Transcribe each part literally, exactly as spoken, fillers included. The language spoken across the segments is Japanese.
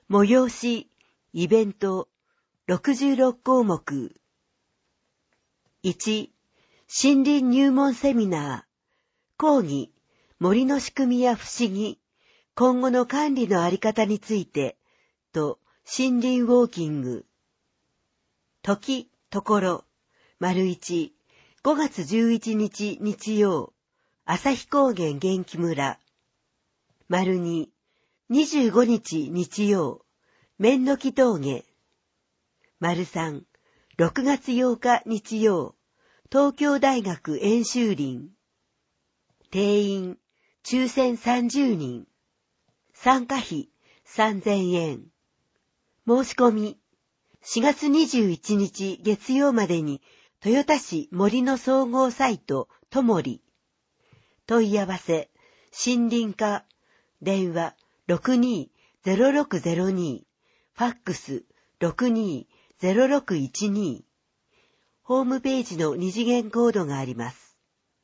催し、イベント、ろくじゅうろく項目。いち、森林入門セミナー、講義、森の仕組みや不思議、今後の管理のあり方について、と、森林ウォーキング。時、ところ、丸一、ごがつじゅういちにち日曜、旭高原元気村。丸二、にじゅうごにち日曜、面の木峠。丸三、ろくがつようか日曜、東京大学演習林。定員、抽選さんじゅうにん。参加費、さんぜんえん。申し込み、しがつにじゅういちにち月曜までに、豊田市森の総合サイト、ともり。問い合わせ、森林課、電話 ろくにーぜろろくぜろに、ファックス ろくにーぜろろくいちに。ホームページの二次元コードがあります。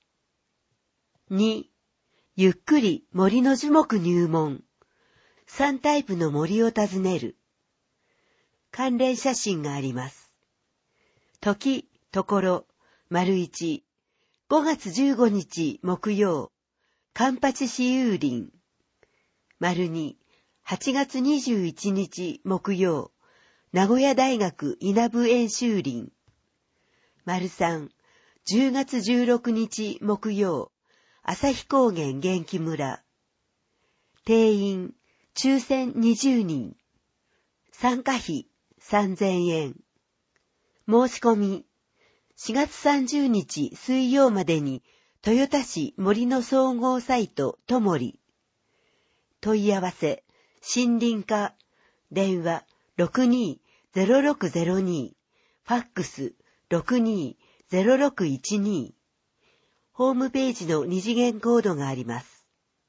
に、ゆっくり森の樹木入門。さんタイプの森を訪ねる。関連写真があります。時、ところ、丸一、ごがつじゅうごにち木曜、カンパチ私有林。丸二、はちがつにじゅういちにち木曜、名古屋大学稲部演習林。丸三、じゅうがつじゅうろくにち木曜、旭高原元気村。定員、抽選にじゅうにん。参加費さんぜんえん。申し込み、しがつさんじゅうにち水曜までに、豊田市森の総合サイトともり。問い合わせ、森林課、電話 ろくにーぜろろくぜろに、ファックス ろくにーぜろろくいちに。ホームページの二次元コードがあります。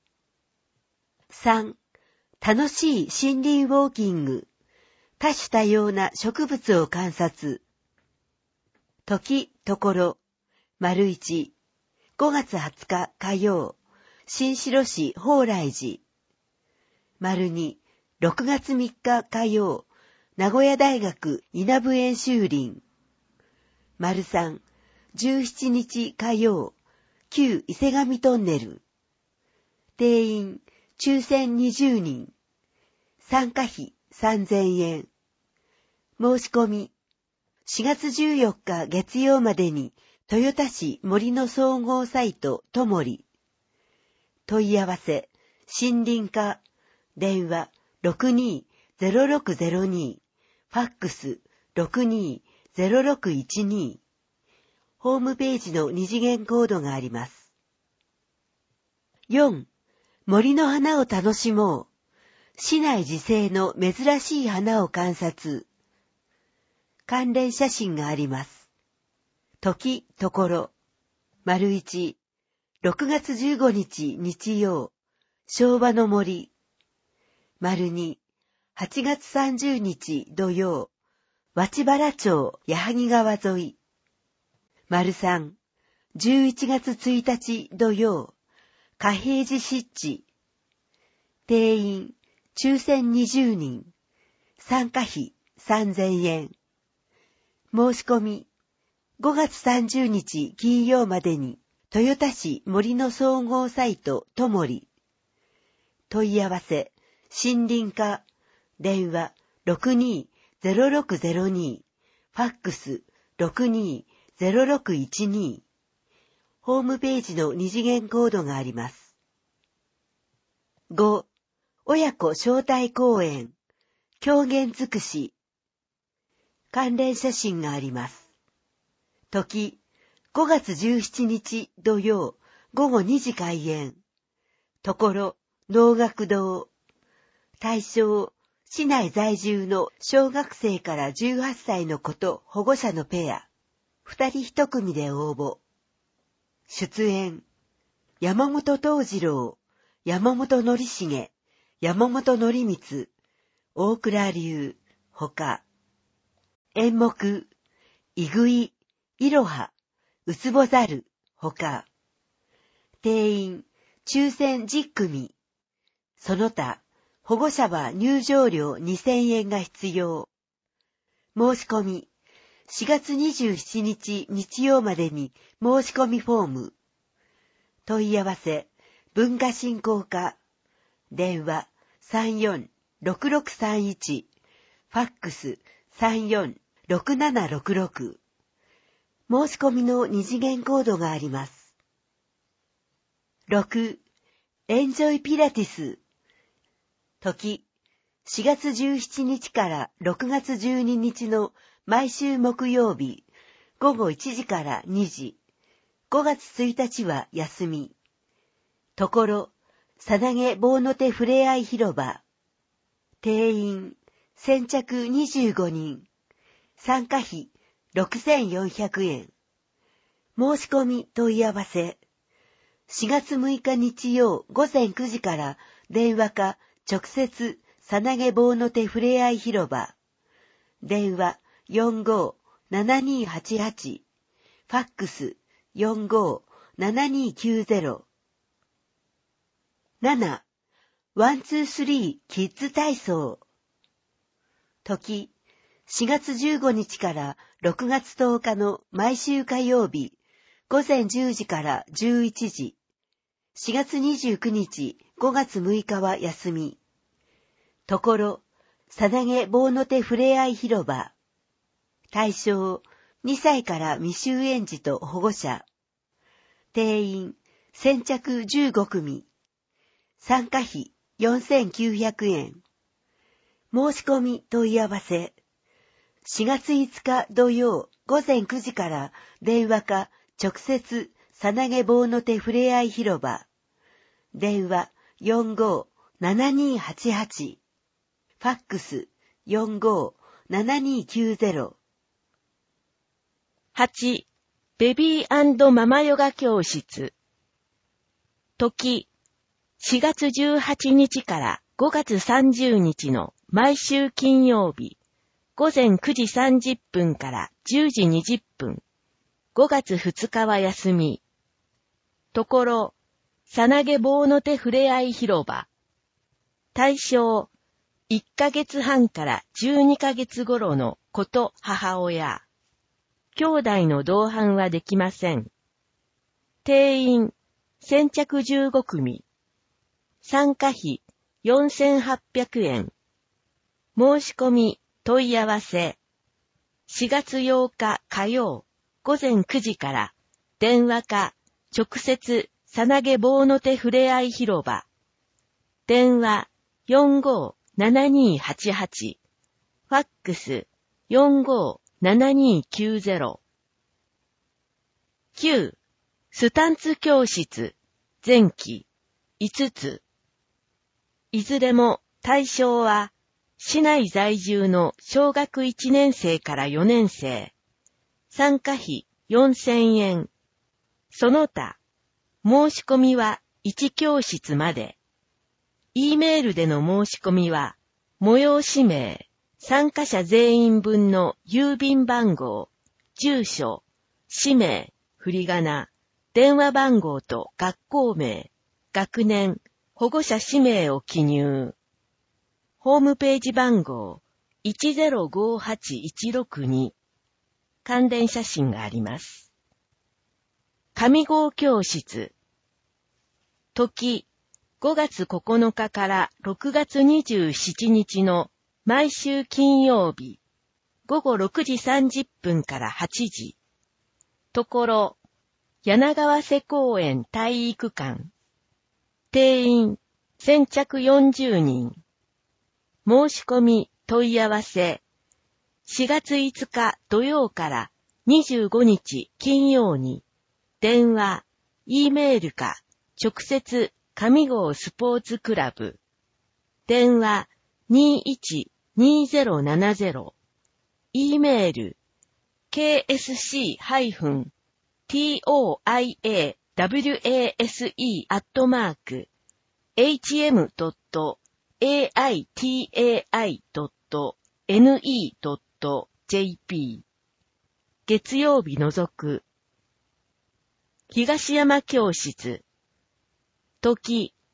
さん、楽しい森林ウォーキング。多種多様な植物を観察。時、ところ、丸一、ごがつはつか火曜、新城市蓬莱寺。丸二、ろくがつみっか火曜、名古屋大学稲部演習林。丸三、じゅうしちにち火曜、旧伊勢神トンネル。定員、抽選にじゅうにん。参加費さんぜんえん。申し込み、しがつじゅうよっか月曜までに、豊田市森の総合サイトともり。問い合わせ、森林課、電話 ろくにーぜろろくぜろに、ファックス ろくにーぜろろくいちに。ホームページの二次元コードがあります。よん、森の花を楽しもう。市内自生の珍しい花を観察。関連写真があります。時、ところ、丸一、ろくがつじゅうごにち日曜、昭和の森。丸二、はちがつさんじゅうにち土曜、脇原町矢作川沿い。丸三、じゅういちがつついたち土曜、嘉平寺湿地。定員、抽選にじゅうにん。参加費さんぜんえん。申し込み、ごがつさんじゅうにち金曜までに、豊田市森の総合サイトともり。問い合わせ、森林課、電話 ろくにーぜろろくぜろに、ファックス ろくにーぜろろくいちに。ホームページの二次元コードがあります。ご、親子招待公演、狂言尽くし。関連写真があります。時、ごがつじゅうしちにち土曜、ごごにじ開演。ところ、能楽堂。対象、市内在住の小学生からじゅうはっさいの子と保護者のペア。二人一組で応募。出演、山本東次郎、山本則重、山本則光、大倉流、ほか。演目、いぐい、いろは、うつぼざる、ほか。定員、抽選じゅっくみ。その他、 保護者は入場料にせんえんが必要。申し込み、しがつにじゅうしちにち日曜までに申し込みフォーム。問い合わせ、文化振興課。電話 さんよんろくろくさんいち。ファックス さんよんろくななろくろく。申し込みの二次元コードがあります。ろく. エンジョイピラティス。時、しがつじゅうしちにちからろくがつじゅうににちの毎週木曜日、ごごいちじからにじ。ごがつついたちは休み。ところ、さなげ棒の手ふれあい広場。定員、先着にじゅうごにん。参加費、ろくせんよんひゃくえん。申し込み問い合わせ。しがつむいか日曜ごぜんくじから電話か直接さなげ棒の手ふれあい広場。電話 よんごーななにーはちはち。ファックス よんごーななにーきゅうゼロ。なな. ワンツースリーキッズ体操。時、しがつじゅうごにちからろくがつとおかの毎週火曜日、ごぜんじゅうじからじゅういちじ。しがつにじゅうくにち、ごがつむいかは休み。ところ、さなげ棒の手ふれあい広場。対象、にさいから未就園児と保護者。定員、先着じゅうごくみ。参加費よんせんきゅうひゃくえん。申し込み問い合わせ。しがついつか土曜ごぜんくじから電話か直接さなげ棒の手ふれあい広場。電話 よんごーななにーはちはち。ファックス よんごーななにーきゅうゼロ。 はち. ベビー&ママヨガ教室。時、しがつじゅうはちにちからごがつさんじゅうにちの毎週金曜日、ごぜんくじさんじゅっぷんからじゅうじにじゅっぷん。ごがつふつかは休み。ところ、さなげ棒の手ふれあい広場。対象、いっかげつはんからじゅうにかげつ頃の子と母親。兄弟の同伴はできません。定員、先着じゅうごくみ。参加費よんせんはっぴゃくえん。申し込み問い合わせ。しがつようか火曜ごぜんくじから電話か直接さなげ棒の手ふれあい広場。電話 よんごーななにーはちはち。ファックス よんごーななにーきゅうゼロ。きゅう. スタンツ教室前期いつつ。いずれも対象は市内在住の小学いちねんせいからよねんせい。参加費よんせんえん。その他、申し込みはいちきょうしつまで。E メールでの申し込みは、催し名、参加者全員分の郵便番号、住所、氏名、振り仮名、電話番号と学校名、学年、保護者氏名を記入。ホームページ番号 いちゼロごはちいちろくに。関連写真があります。上郷教室。時、ごがつここのかからろくがつにじゅうしちにちの毎週金曜日、ごごろくじさんじゅっぷんからはちじ。ところ、柳川瀬公園体育館。定員、先着よんじゅうにん。申し込み、問い合わせ。しがついつか土曜からにじゅうごにち金曜に、電話、E メールか、直接、上郷スポーツクラブ。電話、にいちにゼロななゼロ。E メール、ケーエスシー トイアワス アットマーク、エイチエム ドット エーアイティーエーアイ ドット エヌイー ドット ジェーピー。月曜日除く。東山教室。時、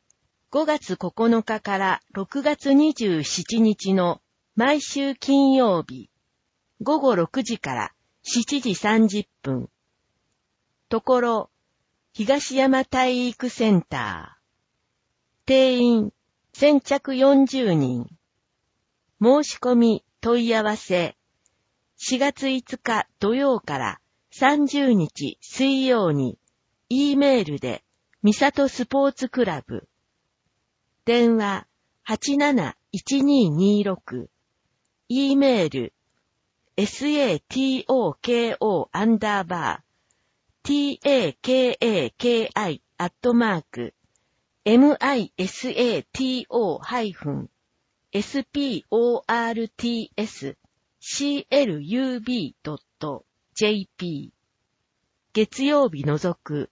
ごがつここのかからろくがつにじゅうしちにちの毎週金曜日、ごごろくじからしちじさんじゅっぷん。ところ、東山体育センター。定員、先着よんじゅうにん。申し込み、問い合わせ。しがついつか土曜からさんじゅうにち水曜に、E メールで、みさとスポーツクラブ。電話、はちなないちににろく。E メール、satoko アンダーバー、takaki アットマーク、misato ハイフン、sportsclub.jp 月曜日除く。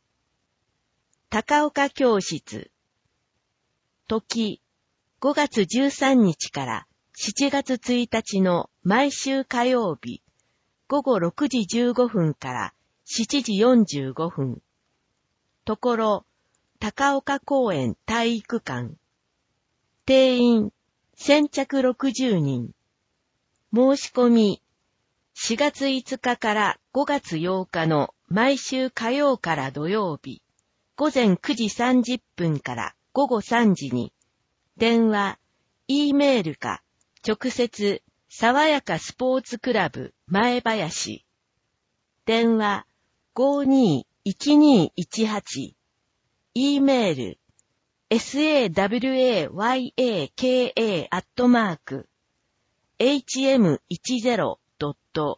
高岡教室。時、ごがつじゅうさんにちからしちがつついたちの毎週火曜日、ごごろくじじゅうごふんからしちじよんじゅうごふん。ところ、高岡公園体育館。定員、先着ろくじゅうにん。申し込み、しがついつかからごがつようかの毎週火曜から土曜日、ごぜんくじさんじゅっぷんからごごさんじに、電話、E メールか、直接、さわやかスポーツクラブ前林。電話、ごにーいちにーいちはち。E メール、sawayaka アットマーク、エイチエムテン ドット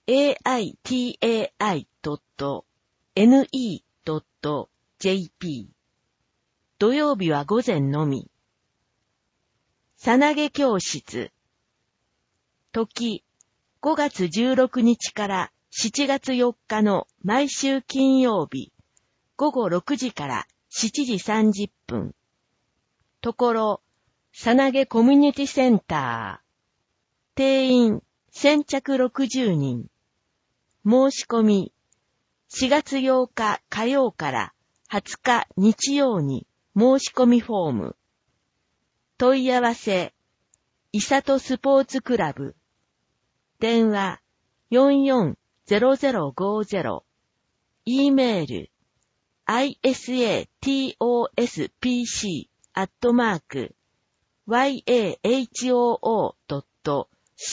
aitai ドット ne ドット jp。土曜日は午前のみ。さなげ教室。時、ごがつじゅうろくにちからしちがつよっかの毎週金曜日、ごごろくじからしちじさんじゅっぷん。ところ、さなげコミュニティセンター。定員、先着ろくじゅうにん。申し込み、しがつようか火曜からはつか日曜に申し込みフォーム。問い合わせ、いさとスポーツクラブ。電話、よんよんゼロゼロごゼロ。E メール、isatospc アットマーク、yahoo ドット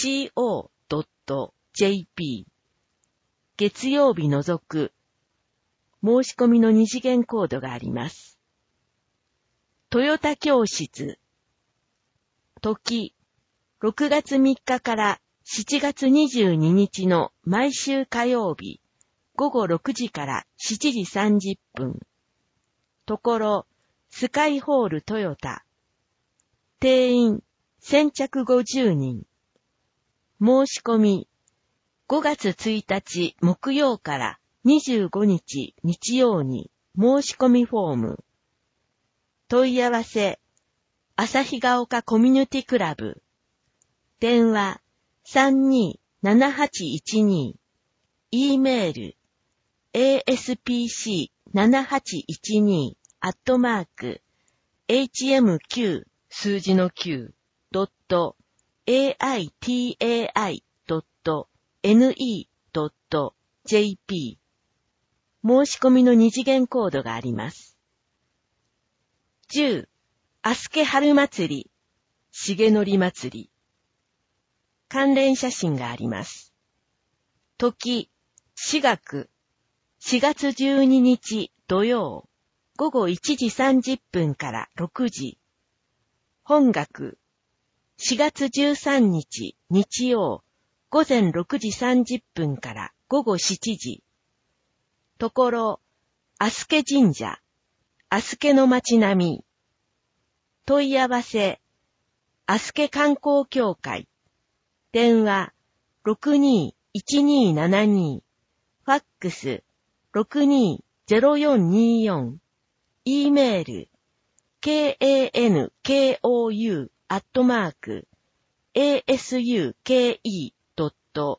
co ドット jp。月曜日除く。申し込みの二次元コードがあります。トヨタ教室。時、ろくがつみっかからしちがつにじゅうににちの毎週火曜日、ごごろくじからしちじさんじゅっぷん。ところ、スカイホールトヨタ。定員、先着ごじゅうにん。申し込み、ごがつついたち木曜からにじゅうごにち日曜に申し込みフォーム。問い合わせ、旭ヶ丘コミュニティクラブ。電話、さんにーななはちいちに。E メール、エーエスピーシーななはちいちにアットマーク、エイチエムキュー 数字のきゅう、ドット、aitai ドット、ne ドット、jp。申し込みの二次元コードがあります。じゅう、あすけ春祭り、しげのり祭り。関連写真があります。時、し学、しがつじゅうににち土曜、ごごいちじさんじゅっぷんからろくじ。本学、しがつじゅうさんにち日曜、ごぜんろくじさんじゅっぷんからごごしちじ。ところ、あすけ神社、あすけの町並み。問い合わせ、あすけ観光協会。電話、ろくにーいちにーななに。ファックス、ろくにーゼロよんによん。E メール、kankou アットマーク、asuke ドット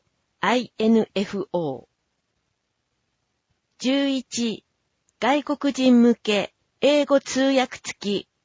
info。じゅういち、外国人向け英語通訳付き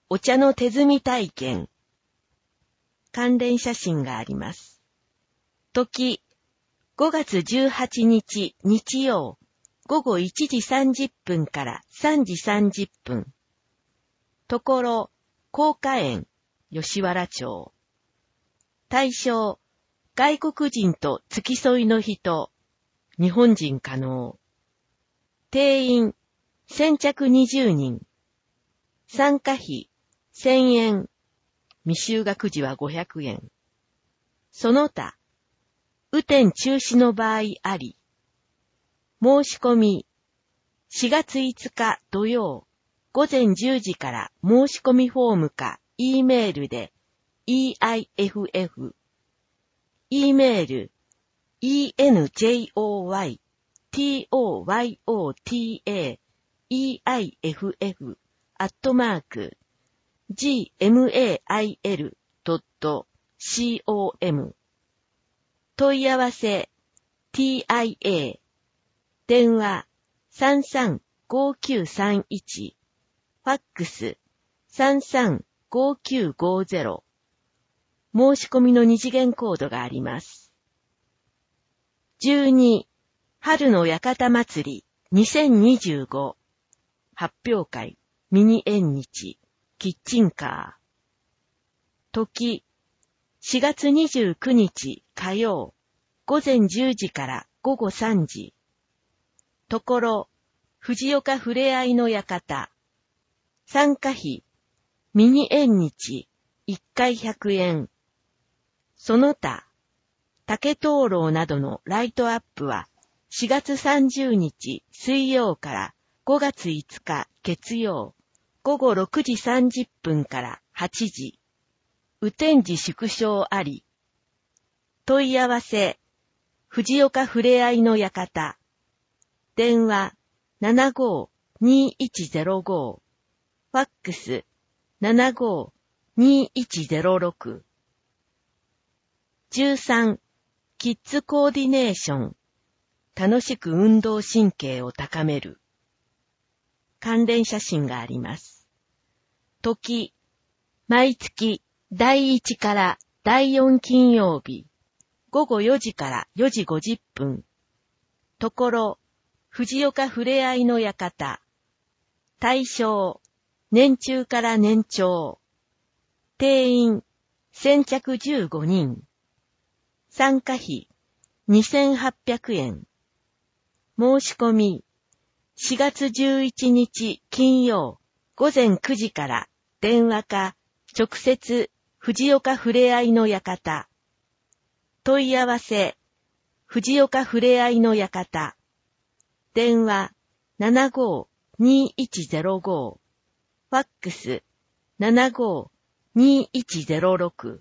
お茶の手摘み体験。関連写真があります。時、ごがつじゅうはちにち日曜、ごごいちじさんじゅっぷんからさんじさんじゅっぷん。ところ、甲賀園、吉原町。対象、外国人と付き添いの人、日本人可能。定員、先着にじゅうにん。参加費、せんえん。未就学児はごひゃくえん。その他、雨天中止の場合あり。申し込み、しがついつか土曜、ごぜんじゅうじから申し込みフォームか E メールで イーアイエフエフ、E メール エンジョイトヨタ イーアイエフエフ アットマーク ジーエムエーアイエル ドット コム 問い合わせ ティーアイエー 電話 さんさんごきゅうさんいち ファックス さんさんごきゅうごゼロ申し込みの二次元コードがあります。じゅうに春の館祭りにせんにじゅうご発表会ミニ縁日キッチンカー。時しがつにじゅうくにち火曜ごぜんじゅうじからごごさんじ。ところ藤岡ふれあいの館。参加費ミニ縁日いっかいひゃくえん。その他竹灯籠などのライトアップはしがつさんじゅうにち水曜からごがついつか月曜ごごろくじさんじゅっぷんからはちじ。雨天時縮小あり。問い合わせ藤岡ふれあいの館。電話 ななごーにーいちゼロご ファックス ななごーにーいちゼロろく。じゅうさんキッズコーディネーション。楽しく運動神経を高める。関連写真があります。時、毎月だいいちからだいよん金曜日、ごごよじからよじごじゅっぷん。ところ、藤岡ふれあいの館。対象、年中から年長。定員、先着じゅうごにん。参加費、にせんはっぴゃくえん。申し込み、しがつじゅういちにち金曜ごぜんくじから電話か直接藤岡ふれあいの館。問い合わせ藤岡ふれあいの館。電話 ななごーにーいちゼロご ファックス ななごーにーいちゼロろく。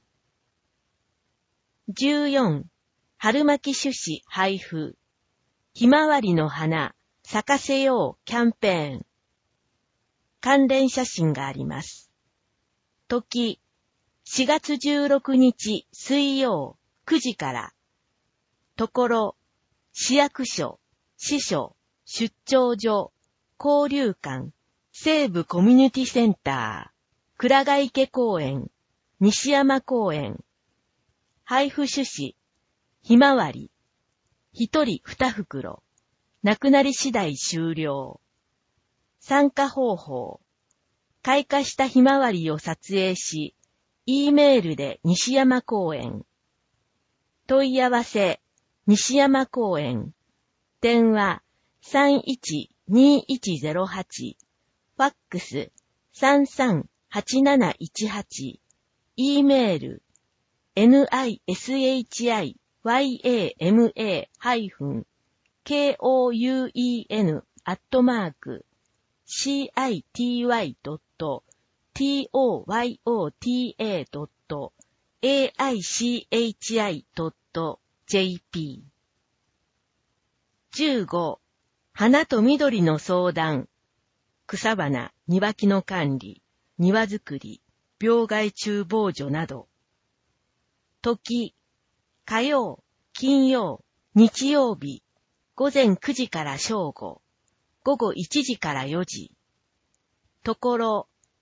じゅうよん春巻き種子配布。ひまわりの花咲かせようキャンペーン。関連写真があります。時、しがつじゅうろくにち水曜くじから。ところ、市役所、支所、出張所、交流館、西部コミュニティセンター、倉賀池公園、西山公園。配布種子、ひまわり。一人二袋。なくなり次第終了。参加方法。開花したひまわりを撮影し、E メールで西山公園。問い合わせ、西山公園。電話 さんいちにーいちゼロはち。ファックス さんさんはちなないちはち。E メール ニシヤマ ハイフン ケーオーユーイーエヌ アットマーク シーアイティーワイ ドット トヨタ ドット エーアイシーエイチアイ ドット ジェーピー。じゅうご花と緑の相談。草花、庭木の管理、庭作り、病害虫防除など。時、火曜、金曜、日曜日、ごぜんくじから正午、ごごいちじからよじ。ところ、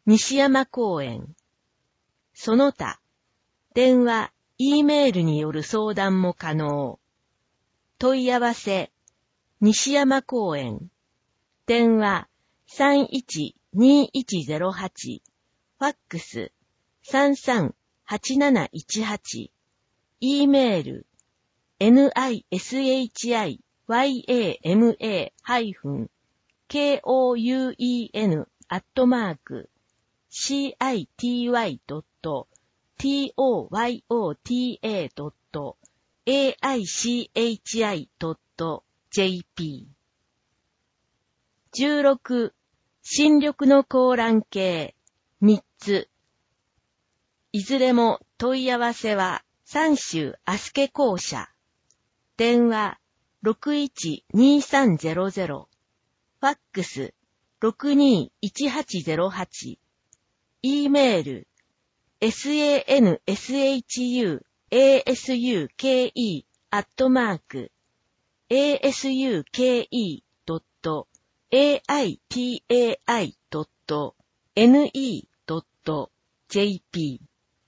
西山公園。その他、電話、E メールによる相談も可能。問い合わせ、西山公園。電話、さんいちにいちゼロはち。ファックス、さんさんはちなないちはち。E メール、nishiyama-kouen アットマーク city.toyota.aichi.jp じゅうろく. 新緑の香蘭径みっつ。いずれも問い合わせは三州アスケ公社。電話 ろくいちにさんゼロゼロ。ファックス ろくにいちはちゼロはち。E メール sanshuu asuke アットマーク asuke.aitai.ne.jp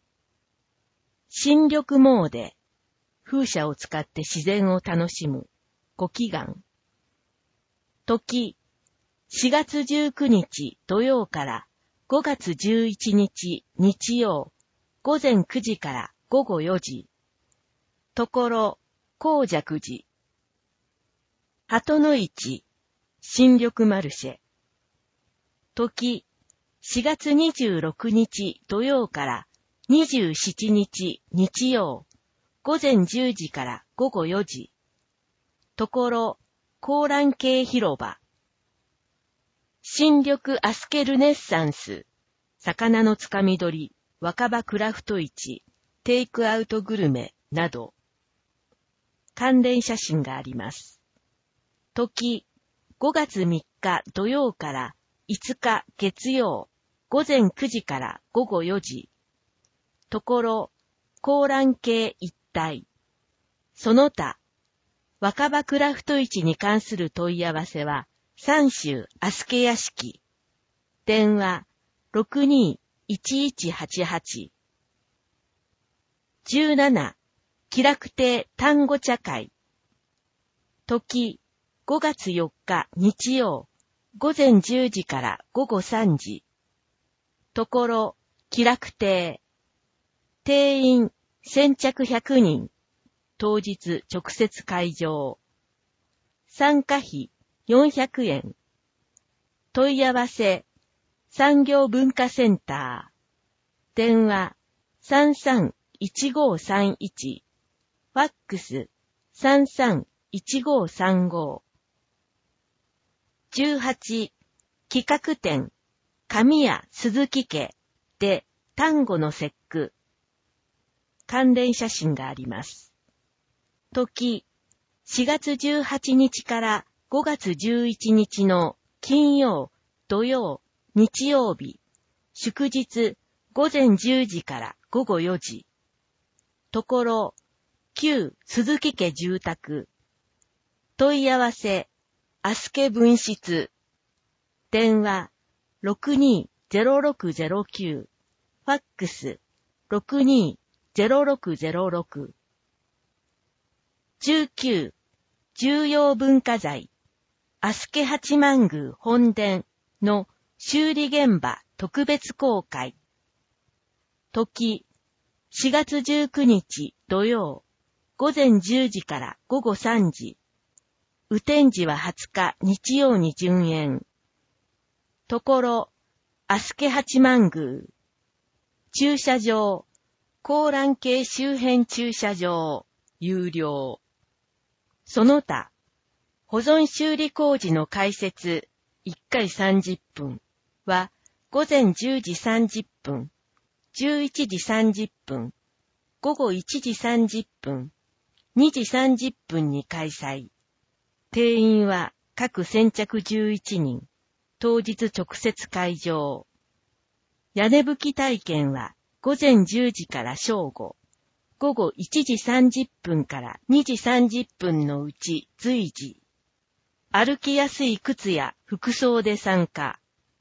新緑詣で風車を使って自然を楽しむご祈願。時しがつじゅうくにち土曜からごがつじゅういちにち日曜午前くじから午後よじ。ところ高寂寺。鳩の市新緑マルシェ。時しがつにじゅうろくにち土曜からにじゅうしちにち日曜午前じゅうじから午後よじ。ところ香蘭径広場。新緑アスケルネッサンス魚のつかみ取り若葉クラフト市テイクアウトグルメなど関連写真があります。時ごがつみっか土曜からいつか月曜午前くじから午後よじ。ところ香蘭径一帯。その他若葉クラフト市に関する問い合わせは三州アスケ屋敷。電話 ろくにいちいちはちはち。じゅうなな. 喜楽亭単語茶会。時ごがつよっか日曜午前じゅうじから午後さんじ。ところ喜楽亭。定員先着ひゃくにん。当日直接会場。参加費よんひゃくえん。問い合わせ産業文化センター。電話 さんさんいちごさんいち。ファックス さんさんいちごさんご。じゅうはち. 企画展神谷鈴木家で端午の節句。関連写真があります。時しがつじゅうはちにちからごがつじゅういちにちの金曜、土曜、日曜日、祝日午前じゅうじから午後よじ。ところ旧鈴木家住宅。問い合わせアスケ分室。電話 ろくにーぜろろくぜろきゅう。ファックス ろくにーぜろろくぜろろく。じゅうきゅう. 重要文化財アスケ八幡宮本殿の修理現場特別公開。時しがつじゅうくにち土曜午前じゅうじから午後さんじ。雨天時ははつか日曜に順延。ところアスケ八幡宮。駐車場香蘭径周辺駐車場有料。その他保存修理工事の開設いっかいさんじゅっぷんは午前じゅうじさんじゅっぷん、じゅういちじさんじゅっぷん、午後いちじさんじゅっぷん、にじさんじゅっぷんに開催。定員は各先着じゅういちにん、当日直接会場。屋根拭き体験は午前じゅうじから正午、午後いちじさんじゅっぷんからにじさんじゅっぷんのうち随時。歩きやすい靴や服装で参加。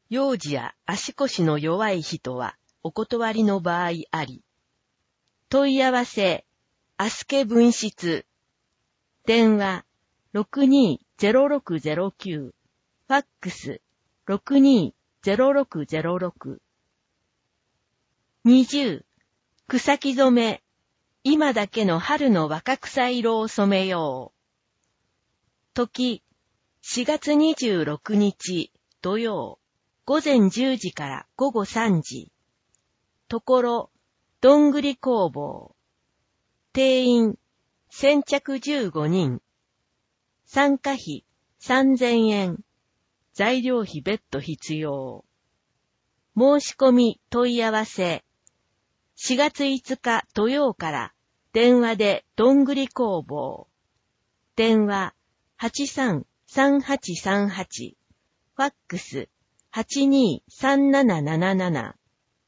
幼児や足腰の弱い人はお断りの場合あり。問い合わせ、あすけ分室。電話、ろくにーぜろろくぜろきゅう。ファックス、ろくにーぜろろくぜろろく。にじゅう、草木染め。今だけの春の若草色を染めよう。時、しがつにじゅうろくにち土曜、午前じゅうじから午後さんじ。ところ、どんぐり工房。定員、先着じゅうごにん。参加費、さんぜんえん。材料費別途必要。申し込み問い合わせ。しがついつか土曜から電話でどんぐり工房。電話 はちさんさんはちさんはち。ファックス はちにーさんなななななな。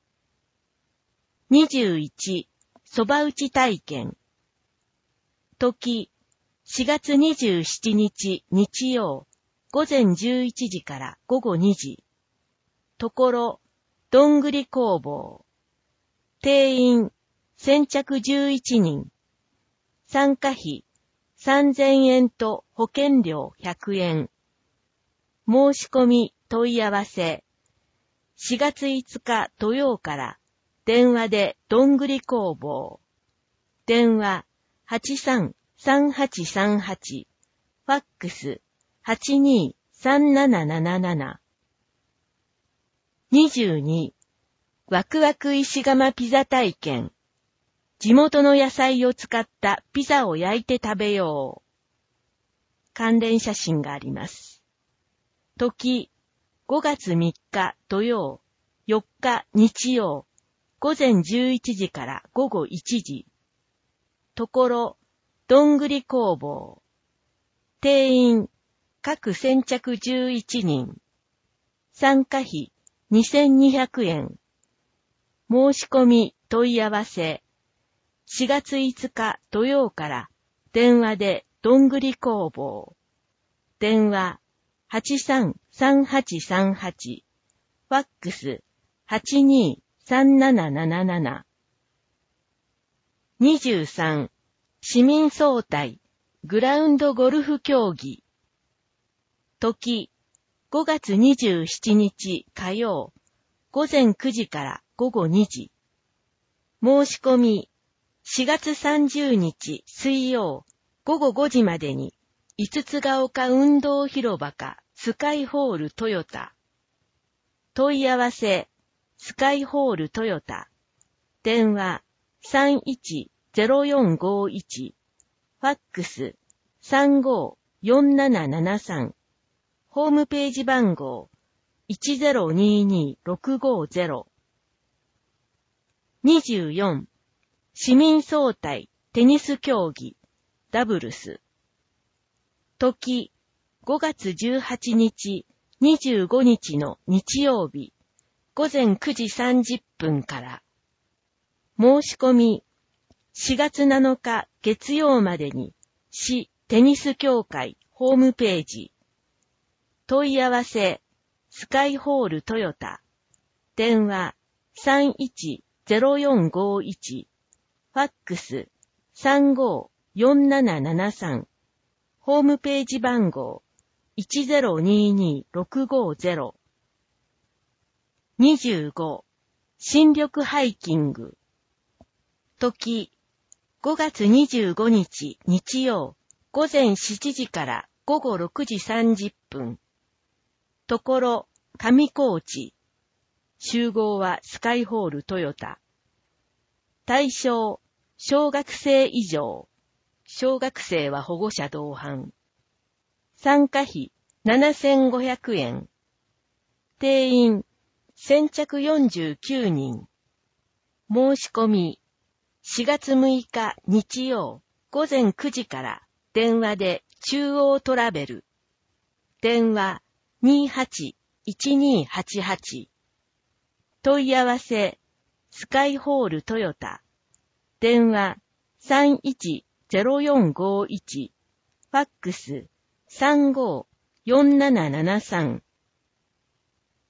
にじゅういち、そば打ち体験。時、しがつにじゅうしちにち日曜、午前じゅういちじから午後にじ。ところ、どんぐり工房。定員、先着じゅういちにん。参加費、さんぜんえんと保険料ひゃくえん。申し込み問い合わせ。しがついつか土曜から電話でどんぐり工房。電話 はちさんさんはちさんはち。ファックス はちにーさんなななななな。にじゅうに、ワクワク石窯ピザ体験。地元の野菜を使ったピザを焼いて食べよう。関連写真があります。時、ごがつみっか土曜、よっか日曜、午前じゅういちじから午後いちじ。ところ、どんぐり工房。定員、各先着じゅういちにん。参加費にせんにひゃくえん。申し込み問い合わせ。しがついつか土曜から電話でどんぐり工房。電話 はちさんさんはちさんはち。ファックス はちにーさんなななななな。にじゅうさん、市民総体グラウンドゴルフ競技。時、ごがつにじゅうしちにち火曜、午前くじから午後にじ。申し込み、しがつさんじゅうにち水曜、午後ごじまでに、五つが丘運動広場かスカイホールトヨタ。問い合わせ、スカイホールトヨタ。電話 さんいちぜろよんごいち。ファックス さんごーよんななななさん。ホームページ番号 いちぜろににろくごゼロ。にじゅうよん、市民総体テニス競技ダブルス。時、ごがつじゅうはちにち、にじゅうごにちの日曜日、午前くじさんじゅっぷんから。申し込み、しがつなのか月曜までに、市テニス協会ホームページ。問い合わせ、スカイホールトヨタ。電話 さんいちぜろよんごいち。ファックス さんごーよんななななさん。ホームページ番号 いちぜろににろくごゼロ。にじゅうご、新緑ハイキング。時、ごがつにじゅうごにち日曜、午前しちじから午後ろくじさんじゅっぷん。ところ、上高地。集合はスカイホールトヨタ。対象、小学生以上。小学生は保護者同伴。参加費ななせんごひゃくえん。定員、先着よんじゅうきゅうにん。申し込み、しがつむいか日曜、午前くじから電話で中央トラベル。電話 にはちいちにはちはち。問い合わせ、スカイホールトヨタ。電話 さんいちぜろよんごいち。ファックス さんごーよんななななさん。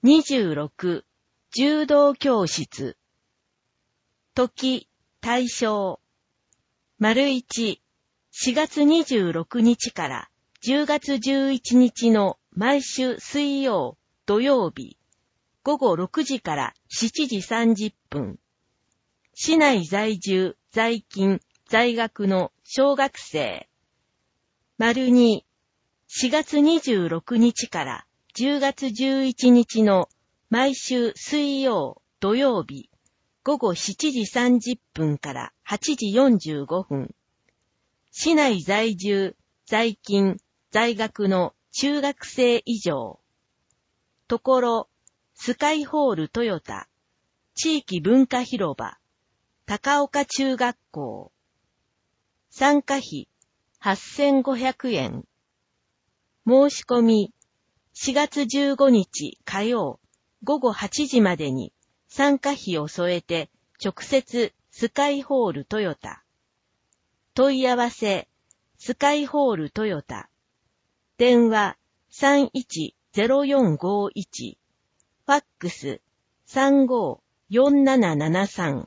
にじゅうろく、柔道教室。時、対象。丸いち、しがつにじゅうろくにちからじゅうがつじゅういちにちの毎週水曜、土曜日、ごごろくじからしちじさんじゅっぷん。市内在住、在勤、在学の小学生。丸に、しがつにじゅうろくにちからじゅうがつじゅういちにちの毎週水曜、土曜日、ごごしちじさんじゅっぷんからはちじよんじゅうごふん。市内在住、在勤、在学の中学生以上。ところ、スカイホールトヨタ、地域文化広場、高岡中学校。参加費はっせんごひゃくえん。申し込み、しがつじゅうごにち火曜、ごごはちじまでに参加費を添えて直接スカイホールトヨタ。問い合わせ、スカイホールトヨタ。電話 さんいちゼロよんごいち。ファックス さんごよんななななさん。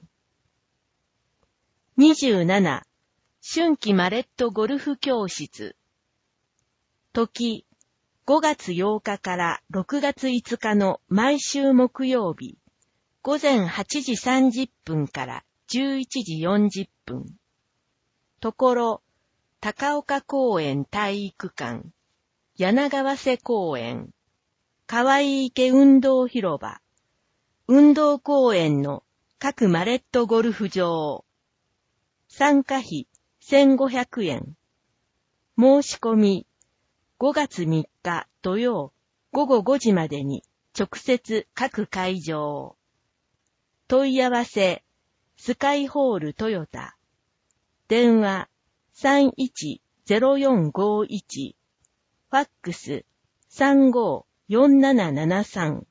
にじゅうなな、春季マレットゴルフ教室。時、ごがつようかからろくがついつかの毎週木曜日、ごぜんはちじさんじゅっぷんからじゅういちじよんじゅっぷん。ところ、高岡公園体育館、柳川瀬公園、川井池運動広場、運動公園の各マレットゴルフ場。参加費せんごひゃくえん。申し込み、ごがつみっか土曜ごごごじまでに直接各会場。問い合わせ、スカイホールトヨタ。電話 さんいちゼロよんごいち。ファックス さんごよんななななさん。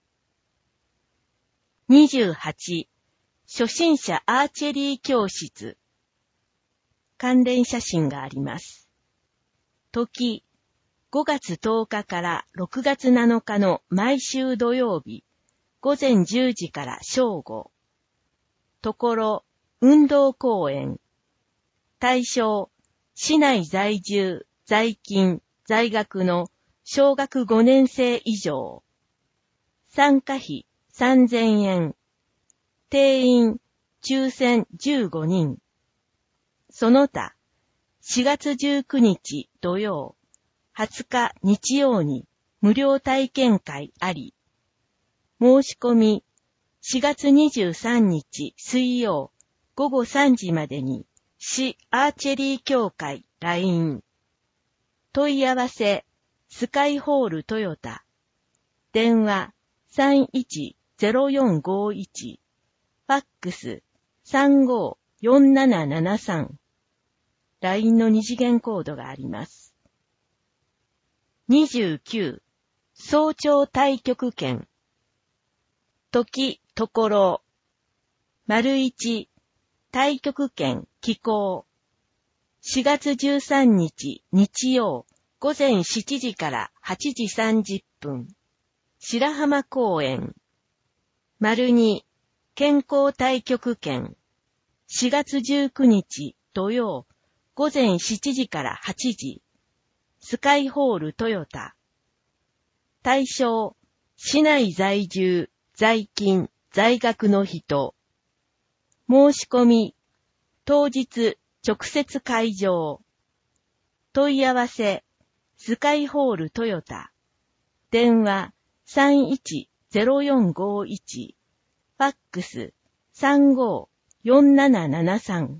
にじゅうはち、初心者アーチェリー教室。関連写真があります。時、ごがつとおかからろくがつなのかの毎週土曜日、ごぜんじゅうじから正午。ところ、運動公園。対象、市内在住、在勤、在学の小学ごねんせい以上。参加費さんぜんえん。定員、抽選じゅうごにん。その他、しがつじゅうくにち土曜、はつか日曜に無料体験会あり。申し込み、しがつにじゅうさんにち水曜、ごごさんじまでに、市アーチェリー協会 ライン。問い合わせ、スカイホールトヨタ。電話 さんいちゼロよんごいち。ファックス さんごよんななななさん。ライン の二次元コードがあります。にじゅうきゅう、早朝太極拳。時、ところ。丸一、太極拳、機構。しがつじゅうさんにち、日曜、ごぜんしちじからはちじさんじゅっぷん。白浜公園。丸二、健康太極拳。しがつじゅうくにち、土曜、ごぜんしちじからはちじ。スカイホールトヨタ。対象、市内在住、在勤、在学の人。申し込み、当日、直接会場。問い合わせ、スカイホールトヨタ。電話 さんいちゼロよんごいち。ファックス さんごよんななななさん。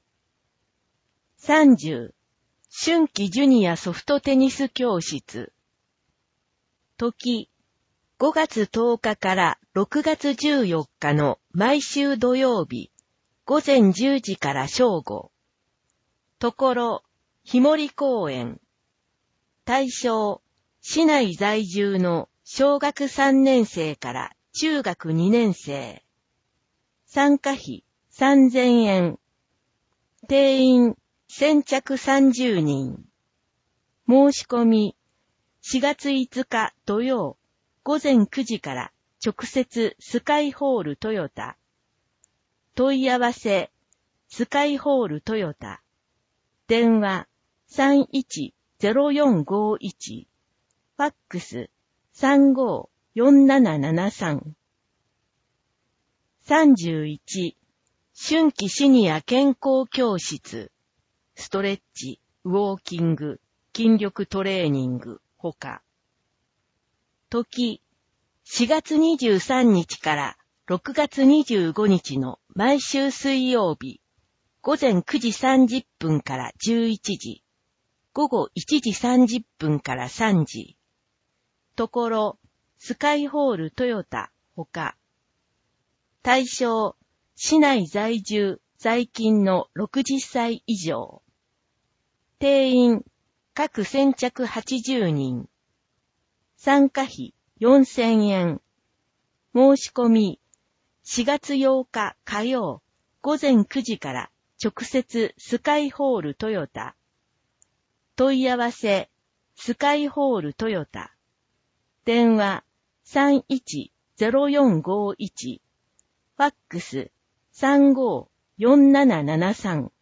さんじゅう、春季ジュニアソフトテニス教室。時、ごがつとおかからろくがつじゅうよっかの毎週土曜日、ごぜんじゅうじから正午。ところ、ひもり公園。対象、市内在住の小学さんねんせいから中学にねんせい。参加費さんぜんえん。定員先着さんじゅうにん。申し込み、しがついつか土曜、ごぜんくじから直接スカイホールトヨタ。問い合わせ、スカイホールトヨタ。電話 さんいちゼロよんごいち。ファックス さんごーよんななななさん。さんじゅういち、春季シニア健康教室。ストレッチ、ウォーキング、筋力トレーニング、ほか。時、しがつにじゅうさんにちからろくがつにじゅうごにちの毎週水曜日、午前くじさんじゅっぷんからじゅういちじ、午後いちじさんじゅっぷんからさんじ。ところ、スカイホールトヨタ、ほか。対象、市内在住、在勤のろくじゅっさい以上。定員、各先着はちじゅうにん。参加費よんせんえん。申し込み、しがつようか火曜、午前くじから直接スカイホールトヨタ。問い合わせ、スカイホールトヨタ。電話 さんいちゼロよんごいち。ファックス さんごーよんななななさん。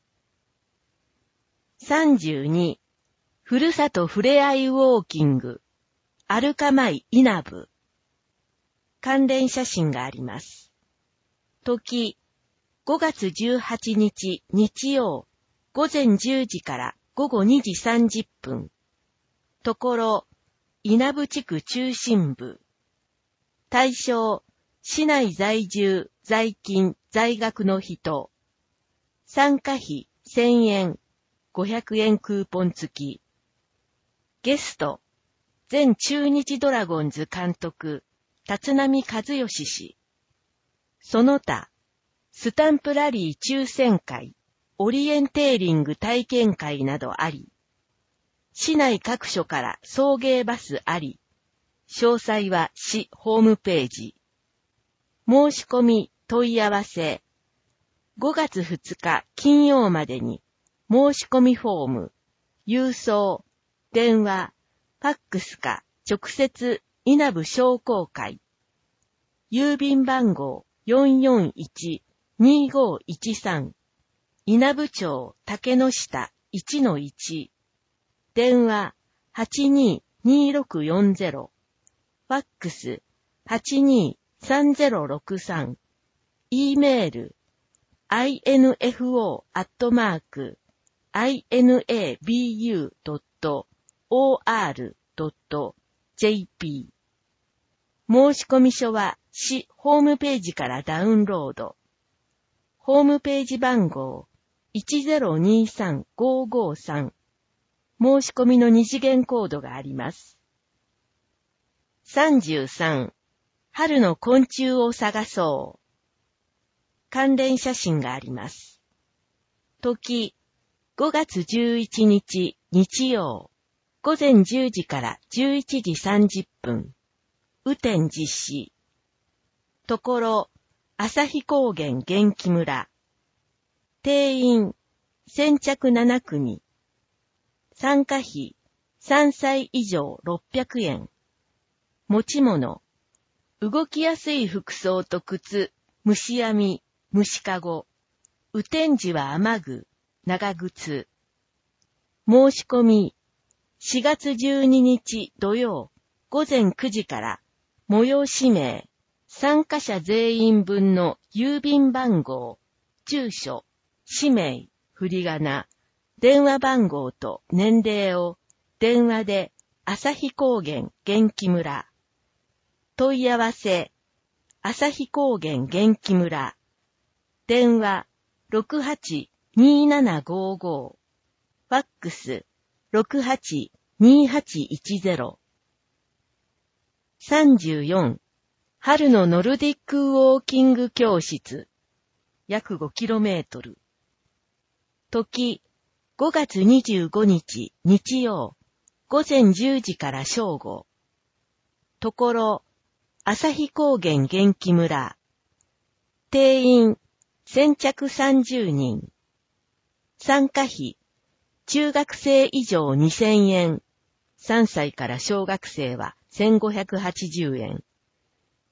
さんじゅうに、ふるさとふれあいウォーキング、アルカマイ稲部。関連写真があります。時、ごがつじゅうはちにち日曜、午前じゅうじから午後にじさんじゅっぷん。ところ、稲部地区中心部。対象、市内在住、在勤、在学の人。参加費せんえん、ごひゃくえんクーポン付き。ゲスト、前中日ドラゴンズ監督、立浪和義氏。その他、スタンプラリー抽選会、オリエンテーリング体験会などあり、市内各所から送迎バスあり、詳細は市ホームページ。申し込み問い合わせ、ごがつふつか金曜までに、申し込みフォーム、郵送、電話、ファックスか直接稲部商工会。郵便番号 よんよんいちにごいちさん。稲部町竹の下 いちのいち。電話 はちにーにーろくよんゼロ。ファックス はちにーさんゼロろくさん。E メール アイエヌエフオー アットマーク アイエヌエービーユー ドット オーアール ドット ジェーピー。申し込み書は市ホームページからダウンロード。ホームページ番号 いちゼロにさんごごさん。申し込みの二次元コードがあります。さんじゅうさん、春の昆虫を探そう。関連写真があります。時、ごがつじゅういちにち日曜、午前じゅうじからじゅういちじさんじゅっぷん。雨天実施。ところ、旭高原元気村。定員、先着ななくみ。参加費、さんさい以上ろっぴゃくえん。持ち物、動きやすい服装と靴、虫網、虫かご。雨天時は雨具、長靴。申し込み、しがつじゅうににち土曜、午前くじから、催し名、参加者全員分の郵便番号、住所、氏名、振り仮名、電話番号と年齢を電話で旭高原元気村。問い合わせ、旭高原元気村。電話 ろくはちにーななごーごー。ファックス ろくはちにーはちいちゼロ。さんじゅうよん、春のノルディックウォーキング教室。約 ごキロメートル。時、ごがつにじゅうごにち日曜、午前じゅうじから正午。ところ、旭高原元気村。定員、先着さんじゅうにん。参加費、中学生以上にせんえん。さんさいから小学生はせんごひゃくはちじゅうえん。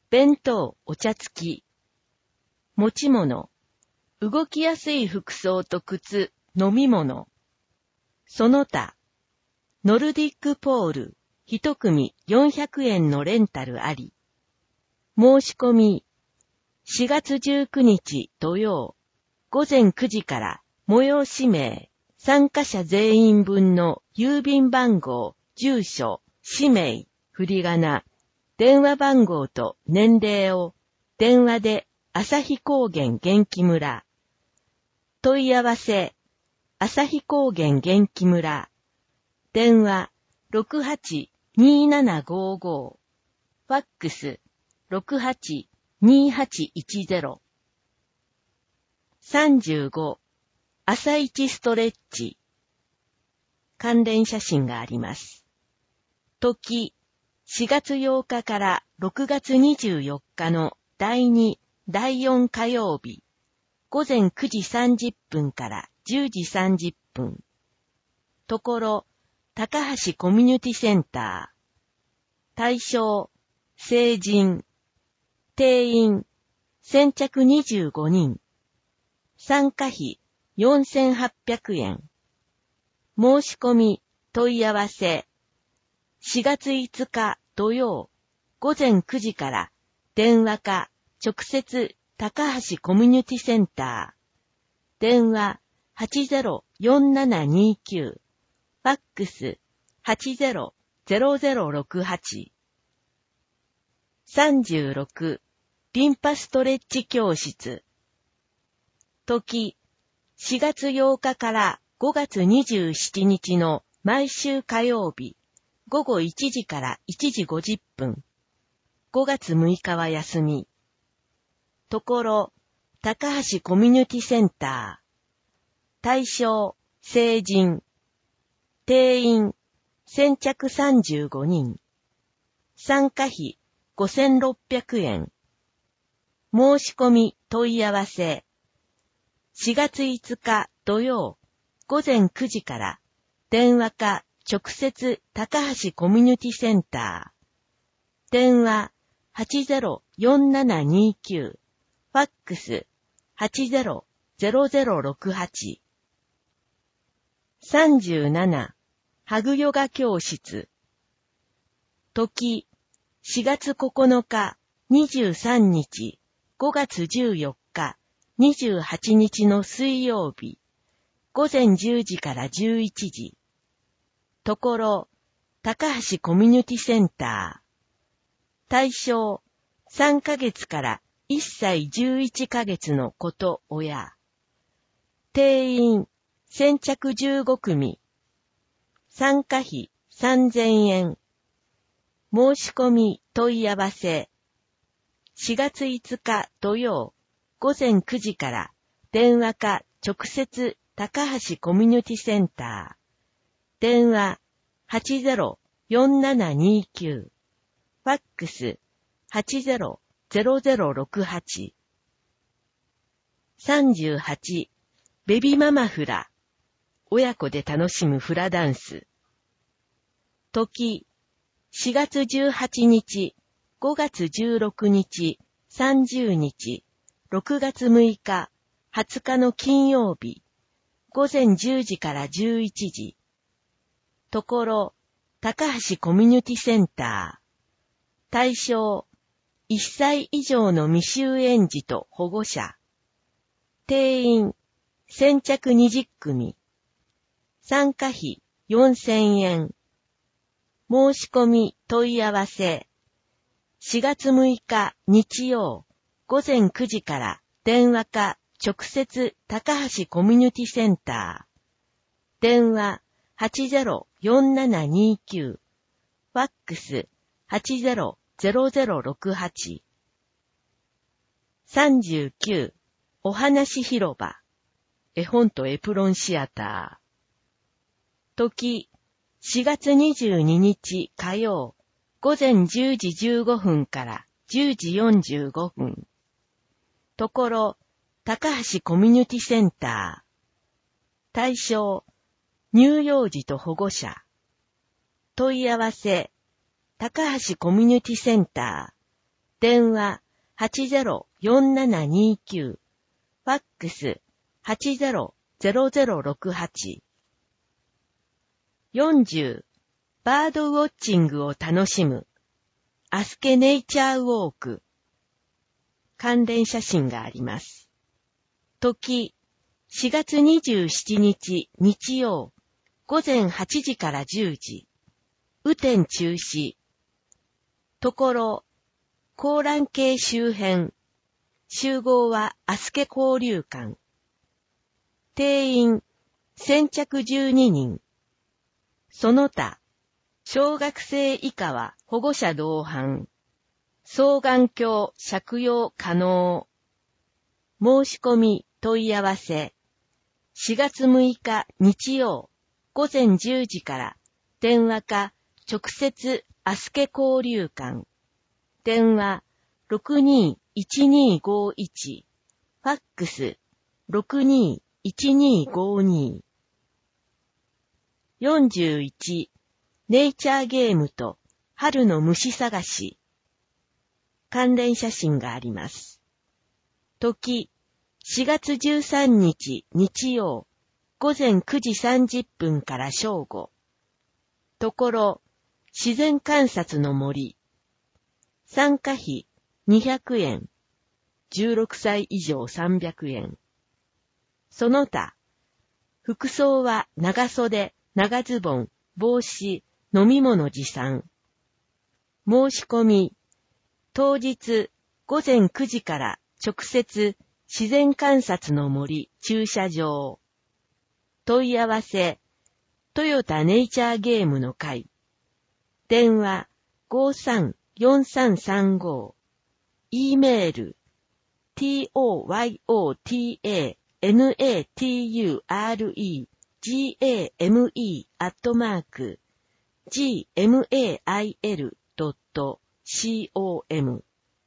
弁当、お茶付き。持ち物、動きやすい服装と靴、飲み物。その他、ノルディックポール、一組よんひゃくえんのレンタルあり。申し込み、しがつじゅうくにち土曜、午前くじから催し名、参加者全員分の郵便番号、住所、氏名、振り仮名、電話番号と年齢を電話で旭高原元気村。問い合わせ、旭高原元気村。電話 ろくはちにーななごーごー。ファックス ろくはちにーはちいちゼロ。さんじゅうご、朝一ストレッチ。関連写真があります。時、しがつようかからろくがつにじゅうよっかのだいに、だいよん火曜日、午前くじさんじゅっぷんからじゅうじさんじゅっぷん。ところ、高橋コミュニティセンター。対象、成人。定員、先着にじゅうごにん。参加費、よんせんはっぴゃくえん。申し込み、問い合わせ。しがついつか土曜、午前くじから電話か直接高橋コミュニティセンター。電話 はちゼロよんななにきゅう。ファックス はちゼロゼロゼロろくはち。さんじゅうろく、リンパストレッチ教室。時、しがつようかからごがつにじゅうしちにちの毎週火曜日、午後いちじからいちじごじゅっぷん。ごがつむいかは休み。ところ、高橋コミュニティセンター。対象、成人。定員、先着さんじゅうごにん。参加費、ごせんろっぴゃくえん。申し込み、問い合わせ。しがついつか土曜、午前くじから電話か直接高橋コミュニティセンター。電話 はちゼロよんななにきゅう。ファックス はちゼロゼロゼロろくはち。さんじゅうなな、ハグヨガ教室。時、しがつここのか、にじゅうさんにち、ごがつじゅうよっか、にじゅうはちにちの水曜日、午前じゅうじからじゅういちじ。ところ、高橋コミュニティセンター。対象、さんかげつからいっさいじゅういっかげつの子と親。定員、先着じゅうごくみ。参加費さんぜんえん。申し込み問い合わせ。しがついつか土曜、午前くじから電話か直接高橋コミュニティセンター。電話 はちゼロよんななにきゅう。ファックス はちゼロゼロゼロろくはち。さんじゅうはち、ベビママフラ。親子で楽しむフラダンス。時、しがつじゅうはちにち、ごがつじゅうろくにち、さんじゅうにち、ろくがつむいか、はつかの金曜日、午前じゅうじからじゅういちじ。ところ、高橋コミュニティセンター。対象、いっさい以上の未就園児と保護者。定員、先着にじゅっくみ。参加費よんせんえん。申し込み問い合わせ。しがつむいか日曜、午前くじから電話か直接高橋コミュニティセンター。電話 はちゼロよんななにきゅう。ファックス はちゼロゼロゼロろくはち。さんじゅうきゅう、お話広場。絵本とエプロンシアター。時、しがつにじゅうににち火曜、午前じゅうじじゅうごふんからじゅうじよんじゅうごふん。ところ、高橋コミュニティセンター。対象、乳幼児と保護者。問い合わせ、高橋コミュニティセンター。 電話 はちゼロよんななにきゅう、ファックス はちゼロゼロゼロろくはち。よんじゅう、バードウォッチングを楽しむ、アスケネイチャーウォーク。関連写真があります。時、しがつにじゅうしちにち日曜、午前はちじからじゅうじ。雨天中止。ところ、高蘭渓周辺。集合はアスケ交流館。定員、先着じゅうににん。その他、小学生以下は保護者同伴。双眼鏡借用可能。申し込み問い合わせ。しがつむいか日曜、午前じゅうじから電話か直接アスケ交流館。電話 ろくにーいちにーごいち、ファックス ろくにーいちにーごにー。よんじゅういち、ネイチャーゲームと春の虫探し。関連写真があります。時、しがつじゅうさんにち日曜、午前くじさんじゅっぷんから正午。ところ、自然観察の森。参加費にひゃくえん。じゅうろくさい以上さんびゃくえん。その他、服装は長袖、長ズボン、帽子、飲み物持参。申し込み、当日午前くじから直接自然観察の森駐車場。問い合わせ、トヨタネイチャーゲームの会。電話 ごさんよんさんさんご。E メール トヨタネイチャーゲーム アットマーク ジーエムエーアイエルドットコム。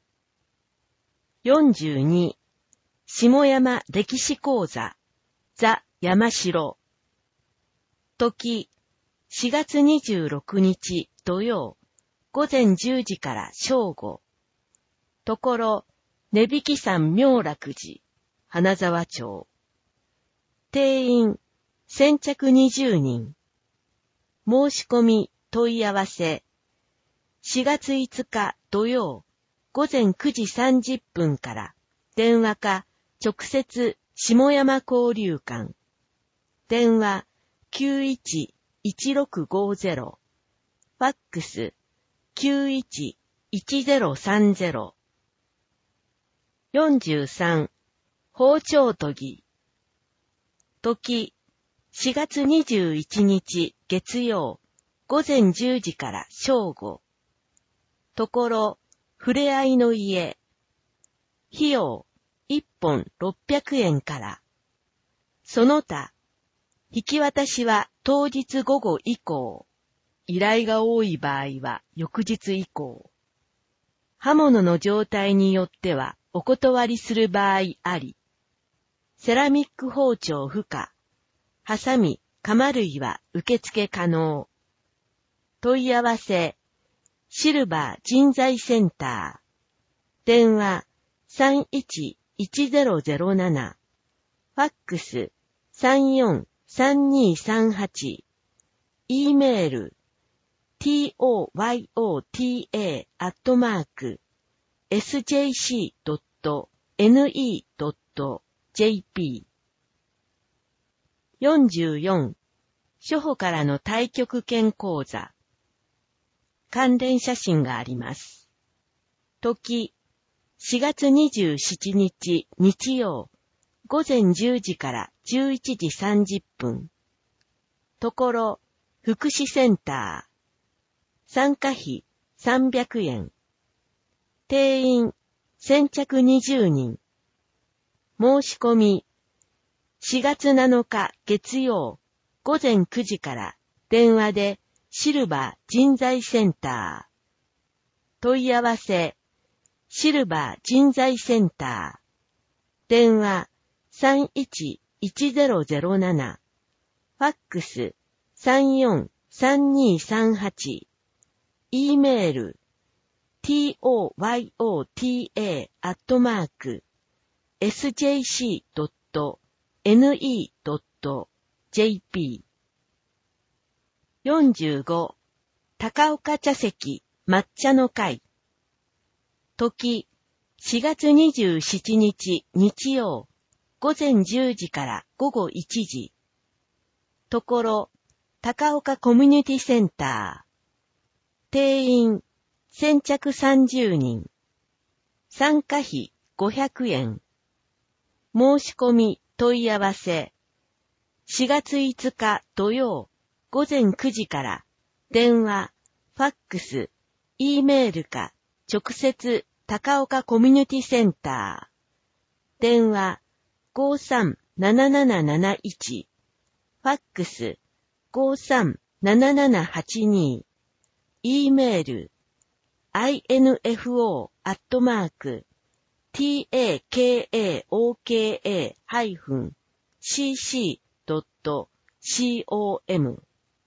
よんじゅうに、下山歴史講座ザ・山城。時、しがつにじゅうろくにち土曜、午前じゅうじから正午。ところ、根引山妙楽寺、花沢町。定員、先着にじゅうにん。申し込み、問い合わせ。しがついつか土曜、午前くじさんじゅっぷんから電話か直接下山交流館。電話 きゅういちいちろくごゼロ。ファックス きゅういちいちゼロさんゼロ。よんじゅうさん、包丁研ぎ。時、しがつにじゅういちにち月曜、午前じゅうじから正午。ところ、ふれあいの家。費用、いっぽんろっぴゃくえんから。その他、引き渡しは当日午後以降。依頼が多い場合は翌日以降。刃物の状態によってはお断りする場合あり。セラミック包丁不可。ハサミ、鎌類は受付可能。問い合わせ、シルバー人材センター。電話 さんいちいちゼロゼロなな。ファックス さんよんさんにさんはち。E メール トヨタ アットマーク エスジェーシードットエヌイードットジェーピー。よんじゅうよん、初歩からの太極拳講座。関連写真があります。時、しがつにじゅうしちにち日曜、午前じゅうじからじゅういちじさんじゅっぷん。ところ、福祉センター。参加費さんびゃくえん。定員先着にじゅうにん。申し込み、しがつなのか月曜、午前くじから電話でシルバー人材センター。問い合わせ、シルバー人材センター。電話 さんいちいちゼロゼロなな。ファックス さんよんさんにさんはち。E メールトヨタ アットマーク エスジェーシー ドット エヌイー ドット ジェーピー。よんじゅうご、高岡茶席抹茶の会。時、しがつにじゅうしちにち日曜、午前じゅうじから午後いちじ。ところ、高岡コミュニティセンター。定員、先着さんじゅうにん。参加費ごひゃくえん。申し込み問い合わせ。しがついつか土曜、午前くじから、電話、ファックス、E メールか、直接、高岡コミュニティセンター。電話、ごさんなななななないち。ファックス、ごさんななななはちに。E メール、インフォ アットマーク、タカオカ ハイフン シーシー ドット コム。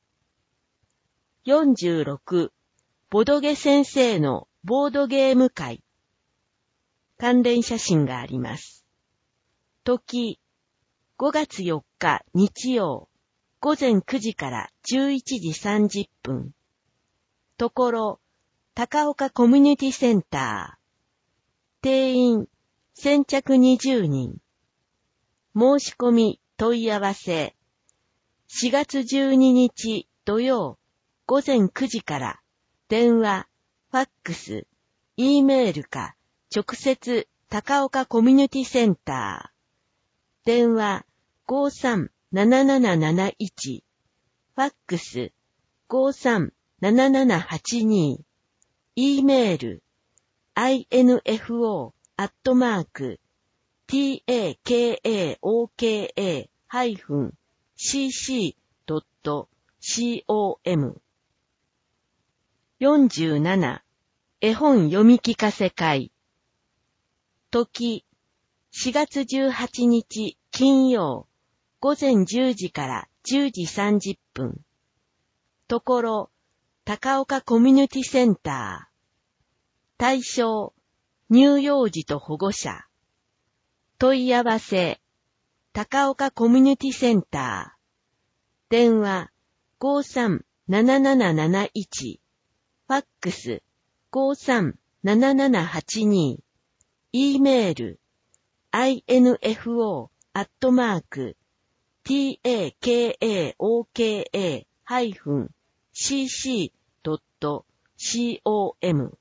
よんじゅうろく、ボドゲ先生のボードゲーム会。関連写真があります。時、ごがつよっか日曜、午前くじからじゅういちじさんじゅっぷん。ところ、高岡コミュニティセンター。定員、先着にじゅうにん。申し込み問い合わせ。しがつじゅうににち土曜、午前くじから、電話、ファックス、E メールか、直接、高岡コミュニティセンター。電話、ごさんなななななないち。ファックス、ごさんななななはちに。E メール、インフォ アットマーク、タカオカ ハイフン シーシー ドット コム。よんじゅうなな、絵本読み聞かせ会。時、しがつじゅうはちにち金曜、午前じゅうじからじゅうじさんじゅっぷん。ところ、高岡コミュニティセンター。対象、乳幼児と保護者。問い合わせ、高岡コミュニティセンター。電話、ごさんなななななないち。ファックス、ごさんななななはちに。E メール、インフォ アットマーク、タカオカ ハイフン シーシー ドット コム。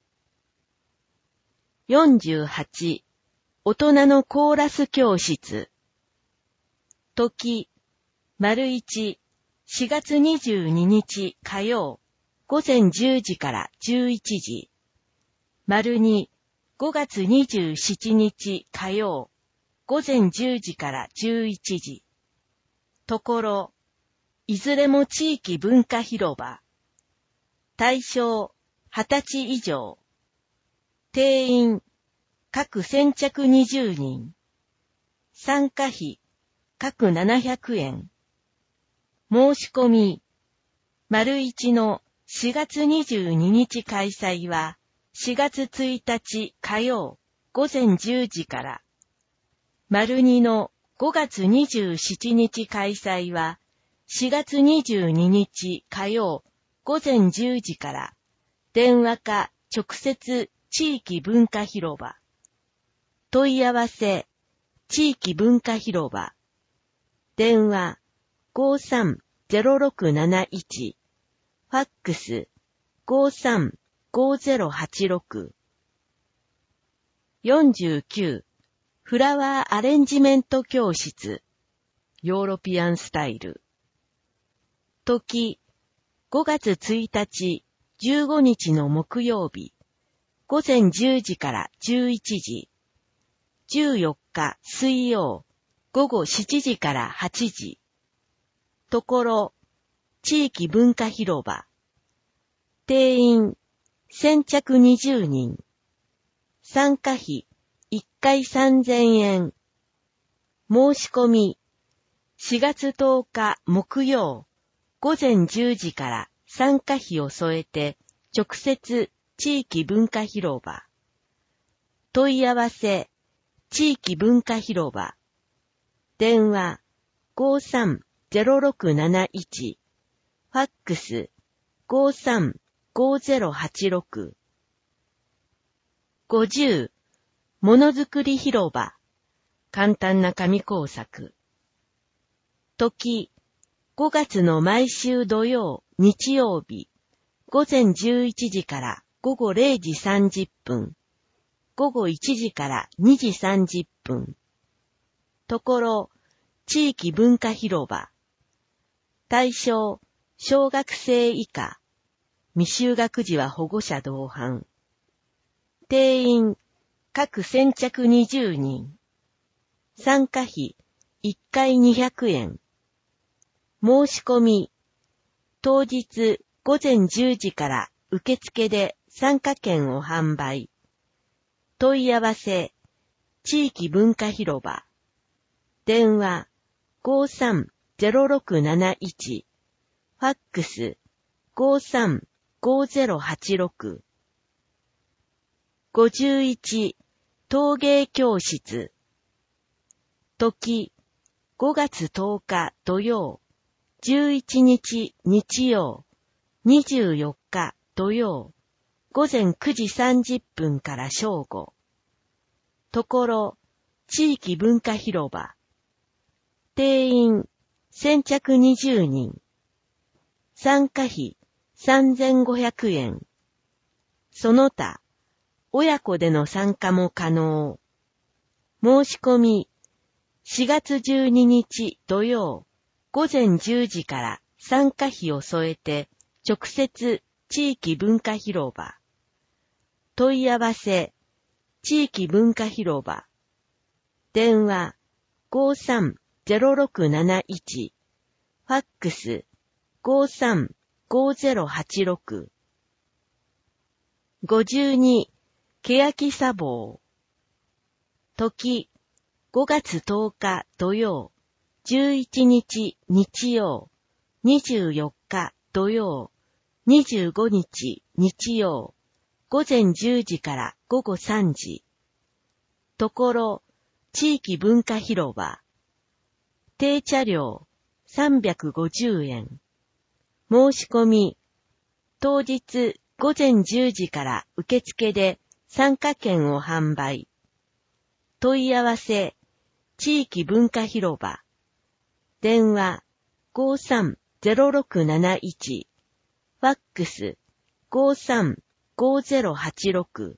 よんじゅうはち、大人のコーラス教室。時、丸一、しがつにじゅうににち火曜、午前じゅうじからじゅういちじ。丸二、ごがつにじゅうしちにち火曜、午前じゅうじからじゅういちじ。ところ、いずれも地域文化広場。対象、はたち以上。定員、各先着にじゅうにん。参加費、各ななひゃくえん。申し込み、丸一のしがつにじゅうににち開催は、しがつついたち火曜、午前じゅうじから。丸二のごがつにじゅうしちにち開催は、しがつにじゅうににち火曜、午前じゅうじから。電話か直接地域文化広場。問い合わせ、地域文化広場。電話、ごさんぜろろくなないち。ファックス、ごさんごぜろはちろく。よんじゅうきゅう、フラワーアレンジメント教室。ヨーロピアンスタイル。時、ごがつついたち、じゅうごにちの木曜日。午前じゅうじからじゅういちじ。じゅうよっか水曜、午後しちじからはちじ。ところ、地域文化広場。定員、先着にじゅうにん。参加費、いっかいさんぜんえん。申し込み、しがつとおか木曜、午前じゅうじから参加費を添えて、直接地域文化広場。問い合わせ、地域文化広場。電話、ごさんゼロろくなないち。ファックス、ごさんごゼロはちろく。ごじゅう、ものづくり広場。簡単な紙工作。時、ごがつの毎週土曜、日曜日、ごぜんじゅういちじからごごれいじさんじゅっぷん、ごごいちじからにじさんじゅっぷん。ところ、地域文化広場。対象、小学生以下。未就学児は保護者同伴。定員、各先着にじゅうにん。参加費、いっかいにひゃくえん。申し込み、当日ごぜんじゅうじから受付で参加券を販売。問い合わせ、地域文化広場。電話、ごさんゼロろくなないち。ファックス、ごさんごゼロはちろく。ごじゅういち、陶芸教室。時、ごがつとおか土曜、じゅういちにち日曜、にじゅうよっか土曜、ごぜんくじさんじゅっぷんから正午。ところ、地域文化広場。定員、先着にじゅうにん。参加費、さんぜんごひゃくえん。その他、親子での参加も可能。申し込み、しがつじゅうににち土曜、ごぜんじゅうじから参加費を添えて、直接地域文化広場。問い合わせ、地域文化広場。電話、ごさんゼロろくなないち。ファックス、ごさんごゼロはちろく。ごじゅうに、欅茶房。時、ごがつとおか土曜、じゅういちにち日曜、にじゅうよっか土曜、にじゅうごにち日曜、ごぜんじゅうじからごごさんじ。ところ、地域文化広場。定茶料、さんびゃくごじゅうえん。申し込み、当日ごぜんじゅうじから受付で参加券を販売。問い合わせ、地域文化広場。電話、ごさんゼロろくなないち。ファックス、ごさんごゼロはちろく。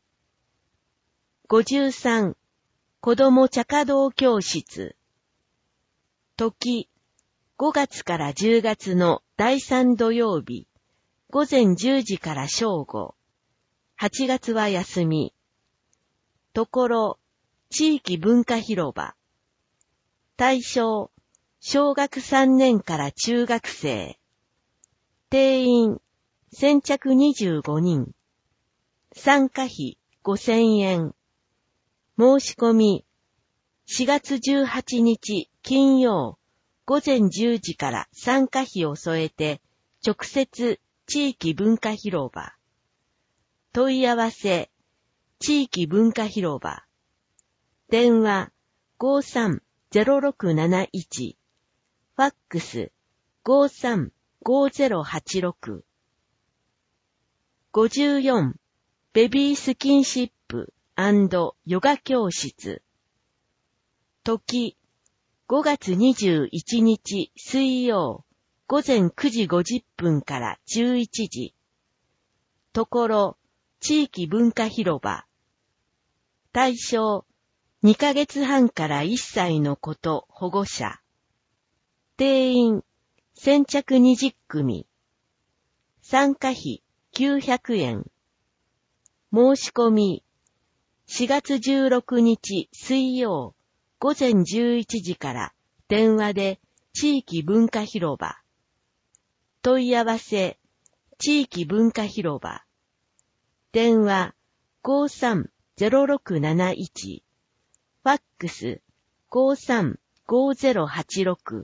ごじゅうさん、子ども茶華道教室。時、ごがつからじゅうがつのだいさん土曜日、ごぜんじゅうじから正午。はちがつは休み。ところ、地域文化広場。対象、小学さんねんから中学生。定員、先着にじゅうごにん。参加費ごせんえん。申し込み、しがつじゅうはちにち金曜、ごぜんじゅうじから参加費を添えて、直接地域文化広場。問い合わせ、地域文化広場。電話、ごさんゼロろくなないち。ファックス、ごさんごゼロはちろく。ごじゅうよん、ベビースキンシップ&ヨガ教室。時、ごがつにじゅういちにち水曜、ごぜんくじごじゅっぷんからじゅういちじ。ところ、地域文化広場。対象、にかげつはんからいっさいの子と保護者。定員、先着にじゅっくみ。参加費きゅうひゃくえん。申し込み、しがつじゅうろくにち水曜、ごぜんじゅういちじから電話で地域文化広場。問い合わせ、地域文化広場。電話、ごさんゼロろくなないち。ファックス、ごさんごゼロはちろく。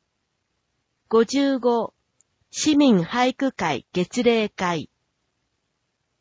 ごじゅうご、市民俳句会月例会。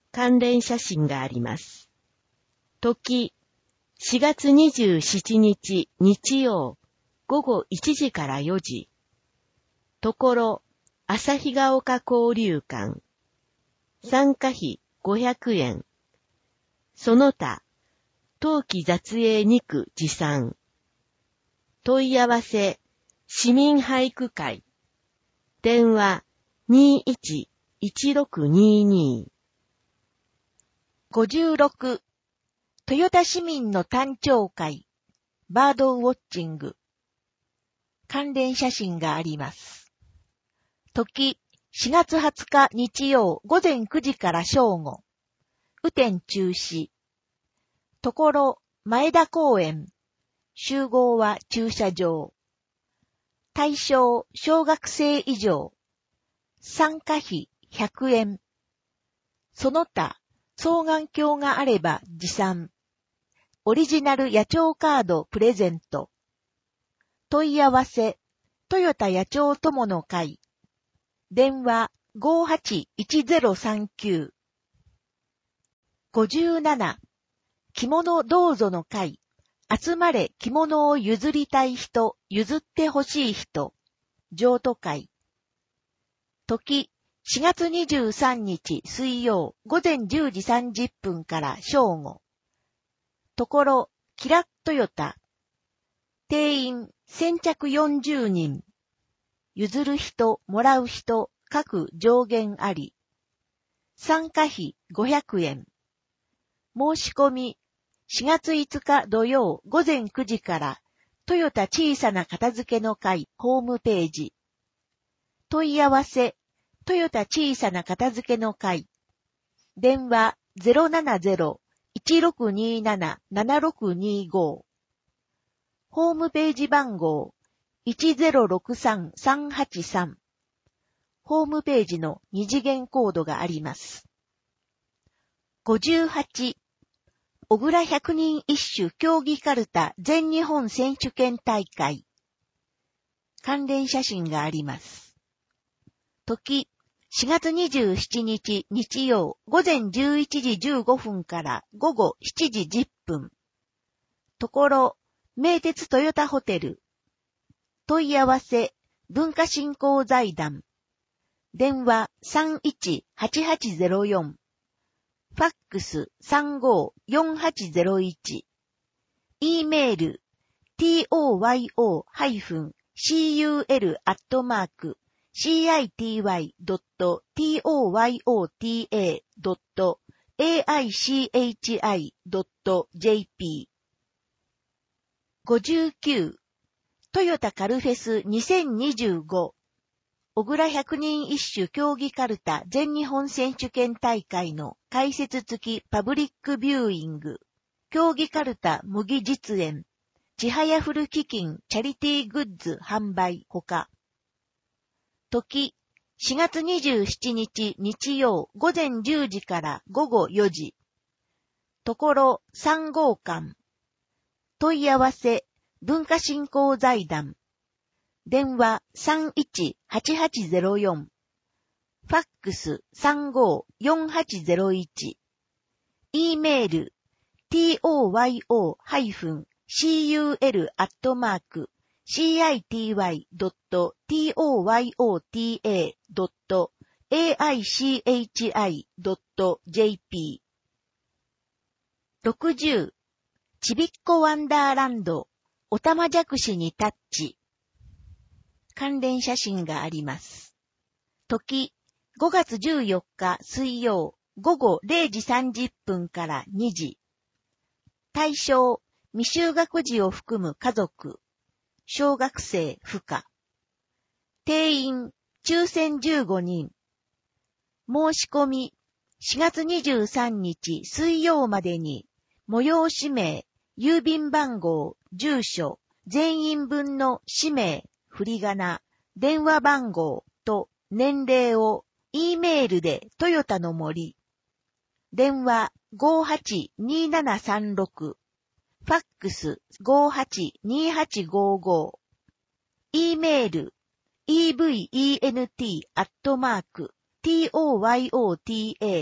関連写真があります。時、しがつにじゅうしちにち日曜、ごごいちじからよじ。ところ、旭ヶ丘交流館。参加費ごひゃくえん。その他、冬季雑影に区持参。問い合わせ、市民俳句会。電話 にいちいちろくにーにー。 ごじゅうろく、豊田市民の誕生会、バードウォッチング。関連写真があります。時、しがつはつか日曜午前くじから正午。雨天中止。ところ、前田公園。集合は駐車場。対象、小学生以上。参加費ひゃくえん。その他、双眼鏡があれば持参。オリジナル野鳥カードプレゼント。問い合わせ、トヨタ野鳥友の会。電話 ごーはちいちゼロさんきゅう。ごじゅうなな、着物どうぞの会。集まれ着物を譲りたい人、譲ってほしい人。譲渡会。時、しがつにじゅうさんにち水曜午前じゅうじさんじゅっぷんから正午。ところ、キラットヨタ。定員先着よんじゅうにん。譲る人、もらう人、各上限あり。参加費ごひゃくえん。申し込み、しがついつか土曜午前くじから、トヨタ小さな片付けの会ホームページ。問い合わせ、トヨタ小さな片付けの会。電話 ゼロななゼロ いちろくにーなな ななろくにーご。ホームページ番号 いちゼロろくさんさんはちさん。ホームページの二次元コードがあります。ごじゅうはち、小倉百人一首競技かるた全日本選手権大会。関連写真があります。時、しがつにじゅうしちにち日曜午前じゅういちじじゅうごふんから午後しちじじゅっぷん。ところ、名鉄トヨタホテル。問い合わせ、文化振興財団。電話 さんいちはちはちゼロよん。ファックス さんごーよんはちゼロいち。E メール トヨ アットマーク シーアイティーワイ ドット トヨタ ドット エーアイシーエイチアイ ドット ジェーピー。ごじゅうきゅう、トヨタカルフェスにせんにじゅうご。小倉百人一首競技かるた全日本選手権大会の解説付きパブリックビューイング、競技かるた模擬実演、ちはやふる基金チャリティーグッズ販売ほか。時、しがつにじゅうしちにち日曜午前じゅうじから午後よじ。ところさん号館。問い合わせ、文化振興財団。電話 さんいちはちはちゼロよん。ファックス さんごーよんはちゼロいち。E メール トヨ シーユーエル アットマーク シーアイティーワイ ドット トヨタ ドット エーアイシーエイチアイ ドット ジェーピー。ろくじゅう、ちびっこワンダーランド、おたまじゃくしにタッチ。関連写真があります。時、ごがつじゅうよっか水曜午後れいじさんじゅっぷんからにじ。対象、未就学児を含む家族、小学生不可。定員、抽選じゅうごにん。申し込み、しがつにじゅうさんにち水曜までに、催し名、郵便番号、住所、全員分の氏名、振り仮名、電話番号と年齢を E メールでトヨタの森。電話 ごーはちにーななさんろく。ファックス ごーはちにーはちごーごー。E メール イーブイイーエヌティー アットマーク トヨタ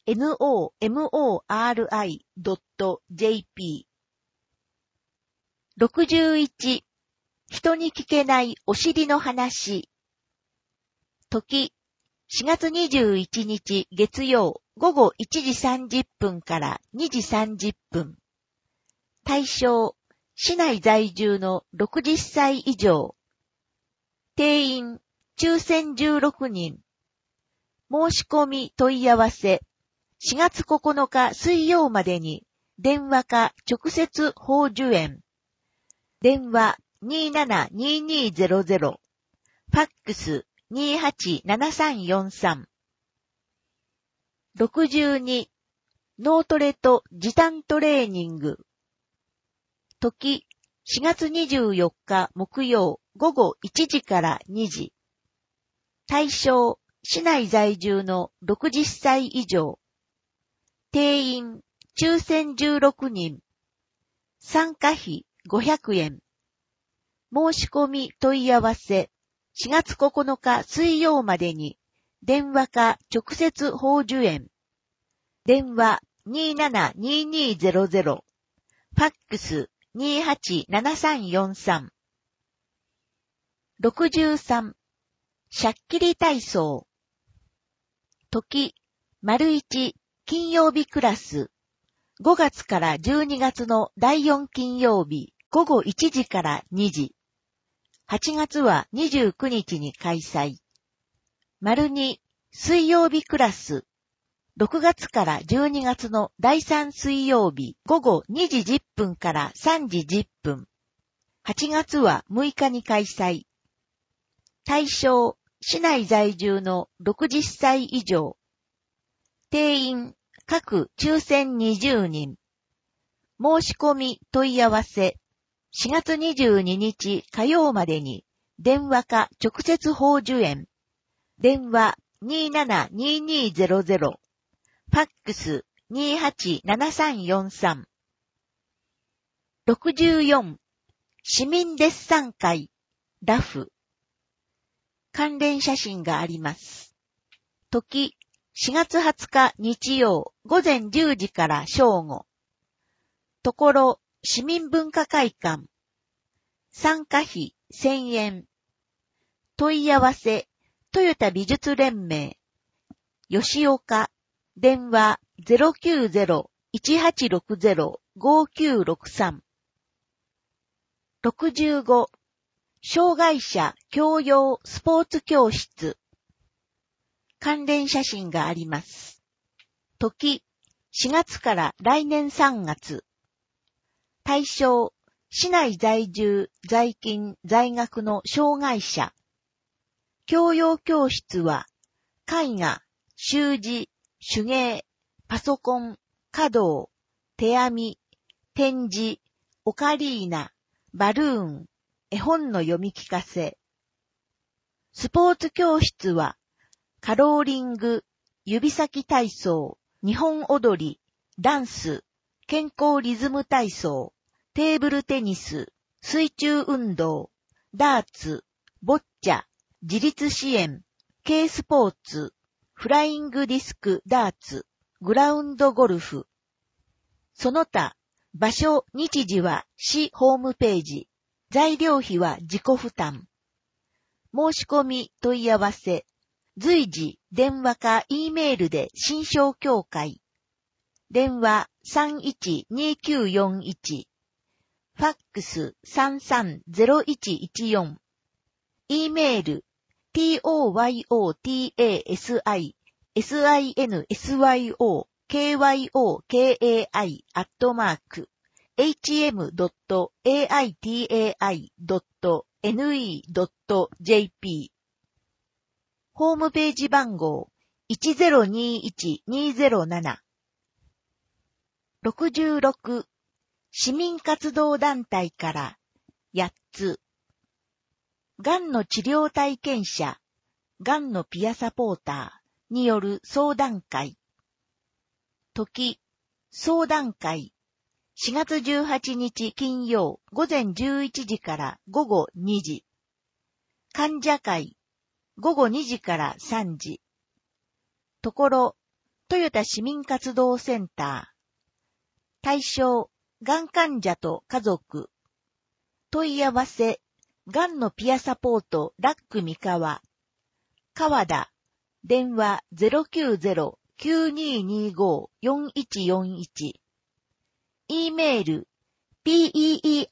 ノーモーリー ドット ジェーピー。ろくじゅういち、人に聞けないお尻の話。時、しがつにじゅういちにち月曜午後いちじさんじゅっぷんからにじさんじゅっぷん。対象、市内在住のろくじゅっさい以上。定員、抽選じゅうろくにん。申し込み問い合わせ、しがつここのか水曜までに、電話か直接放受園。電話 にーななにーにーゼロゼロ、ファックス にーはちななさんよんさん。ろくじゅうに、脳トレと時短トレーニング。時、しがつにじゅうよっか木曜午後いちじからにじ。対象、市内在住のろくじゅっさい以上。定員、抽選じゅうろくにん。参加費ごひゃくえん。申し込み問い合わせ、しがつここのか水曜までに、電話か直接放受園。電話 にーななにーにーゼロゼロ、ファックス にーはちななさんよんさん。ろくじゅうさん、しゃっきり体操。時、丸一、金曜日クラス。ごがつからじゅうにがつのだいよん金曜日、午後いちじからにじ。はちがつはにじゅうくにちに開催。丸に、水曜日クラス。ろくがつからじゅうにがつのだいさん水曜日、午後にじじゅっぷんからさんじじゅっぷん。はちがつはむいかに開催。対象、市内在住のろくじゅっさい以上。定員、各抽選にじゅうにん。申し込み問い合わせ、しがつにじゅうににち火曜までに、電話か直接放受園。電話 にーななにーにーゼロゼロ、ファックス にーはちななさんよんさん。ろくじゅうよん、市民デッサン会、ラフ。関連写真があります。時、しがつはつか日曜午前じゅうじから正午。ところ、市民文化会館。参加費せんえん。問い合わせ、トヨタ美術連盟。吉岡、電話 ゼロきゅうゼロ いちはちろくゼロ ごきゅうろくさん。ろくじゅうご、障害者教養スポーツ教室。関連写真があります。時、しがつから来年さんがつ。対象、市内在住、在勤、在学の障害者。教養教室は、絵画、習字、手芸、パソコン、華道、手編み、展示、オカリーナ、バルーン、絵本の読み聞かせ。スポーツ教室は、カローリング、指先体操、日本踊り、ダンス、健康リズム体操、テーブルテニス、水中運動、ダーツ、ボッチャ、自立支援、軽スポーツ、フライングディスクダーツ、グラウンドゴルフ。その他、場所、日時は市ホームページ、材料費は自己負担。申し込み問い合わせ、随時電話か E メールで新商協会。電話 さんいちにきゅうよんいち、ファックス さんさんゼロいちいちよん、E メール toyotasinsyokyokkai アットマーク エイチエムドットエーアイティーエーアイドットネットドットジェーピー。ホームページ番号 いちゼロにいちにゼロなな。ろくじゅうろく、市民活動団体からやっつ。がんの治療体験者、がんのピアサポーターによる相談会。時、相談会。しがつじゅうはちにち金曜午前じゅういちじから午後にじ。患者会。午後にじからさんじ。ところ、 豊田市民活動センター。対象、がん患者と家族。問い合わせ、がんのピアサポートラック三河。川田、電話 ゼロきゅうゼロ きゅうにーにーごー よんいちよんいち。e メール、peermikawa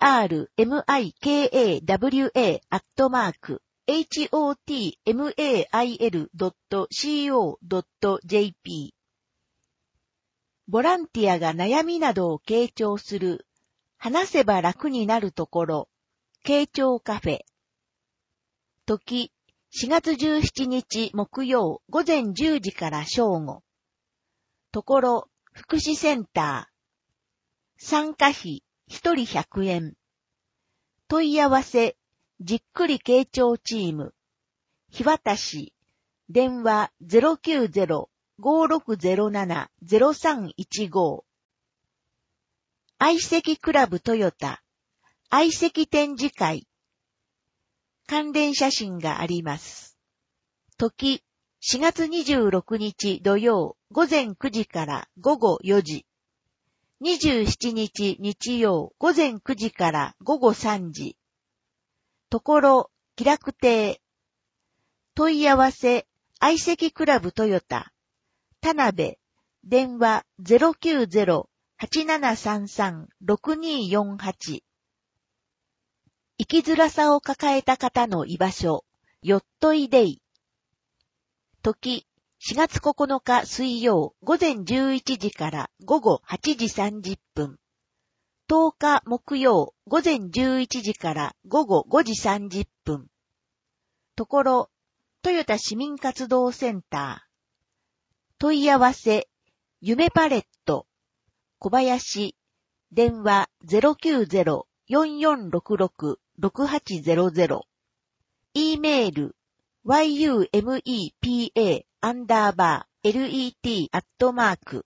アットマーク エイチ オー ティー エム エー アイ エル ドット シー オー ドット ジェー ピー。ボランティアが悩みなどを傾聴する、話せば楽になるところ、傾聴カフェ。時、しがつじゅうしちにち木曜午前じゅうじから正午。ところ、福祉センター。参加費、ひとりひゃくえん。問い合わせ、じっくり傾聴チーム。日渡し、電話 ゼロきゅうゼロ ごーろくゼロなな ゼロさんいちご。相席クラブトヨタ、相席展示会。関連写真があります。時、しがつにじゅうろくにち土曜午前くじから午後よじ。にじゅうしちにち日曜午前くじから午後さんじ。ところ、気楽亭。問い合わせ、相席クラブトヨタ。田辺、電話 ゼロきゅうゼロ はちななさんさん ろくにーよんはち。生きづらさを抱えた方の居場所、よっといでい。時、しがつここのか水曜午前じゅういちじから午後はちじさんじゅっぷん。とおか木曜午前じゅういちじから午後ごじさんじゅっぷん。ところ、豊田市民活動センター。問い合わせ、夢パレット。小林、電話 ゼロきゅうゼロ よんよんろくろく ろくはちゼロゼロ。e メール、yumepa アンダーバー let アットマーク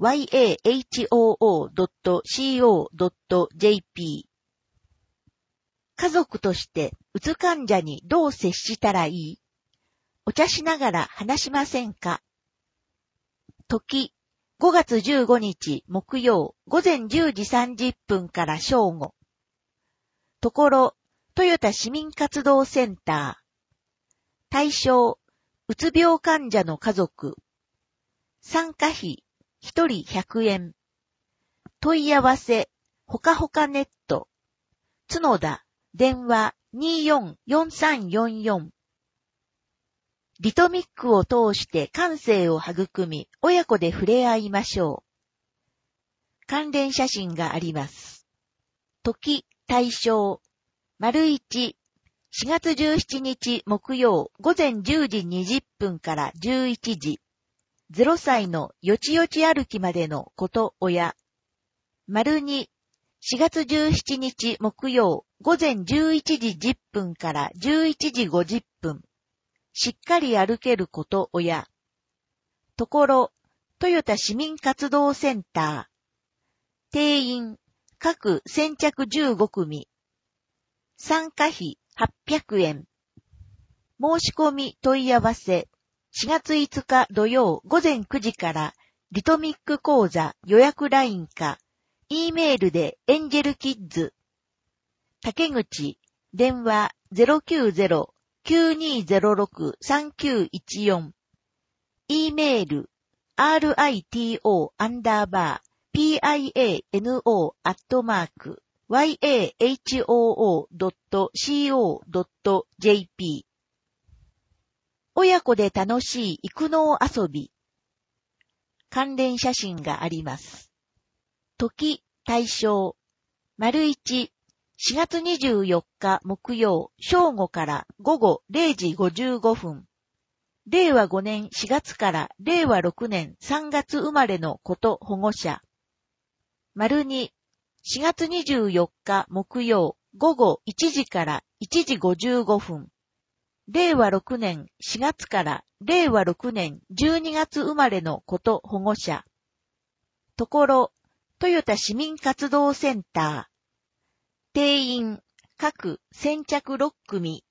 yahoo ドット co ドット jp。家族としてうつ患者にどう接したらいい？お茶しながら話しませんか？時、ごがつじゅうごにち木曜午前じゅうじさんじゅっぷんから正午。ところ、豊田市民活動センター。対象、うつ病患者の家族。参加費、ひとりひゃくえん。問い合わせ、ほかほかネット。角田、電話 にーよんよんさんよんよん。リトミックを通して感性を育み、親子で触れ合いましょう。関連写真があります。時、対象、丸一、しがつじゅうしちにち木曜午前じゅうじにじゅっぷんからじゅういちじ。ゼロさいのよちよち歩きまでのこと親。丸二、しがつじゅうしちにち木曜午前じゅういちじじゅっぷんからじゅういちじごじゅっぷん。しっかり歩けること親。ところ、豊田市民活動センター。定員、各先着じゅうごくみ。参加費はっぴゃくえん。申し込み問い合わせ。しがついつか土曜午前くじからリトミック講座予約 ライン か、E メールでエンジェルキッズ。竹口、電話 ゼロきゅうゼロ きゅうにーゼロろく さんきゅういちよん。E メール、rito アンダーバー pino アットマーク yahoo ドット co ドット jp。親子で楽しい育農遊び。関連写真があります。時、対象。丸一、しがつにじゅうよっか木曜正午から午後れいじごじゅうごふん。れいわごねんしがつかられいわろくねんさんがつ生まれの子と保護者。丸二、しがつにじゅうよっか木曜午後いちじからいちじごじゅうごふん。れいわろくねんしがつかられいわろくねんじゅうにがつ生まれの子と保護者。ところ、豊田市民活動センター。定員、各先着ろっくみ。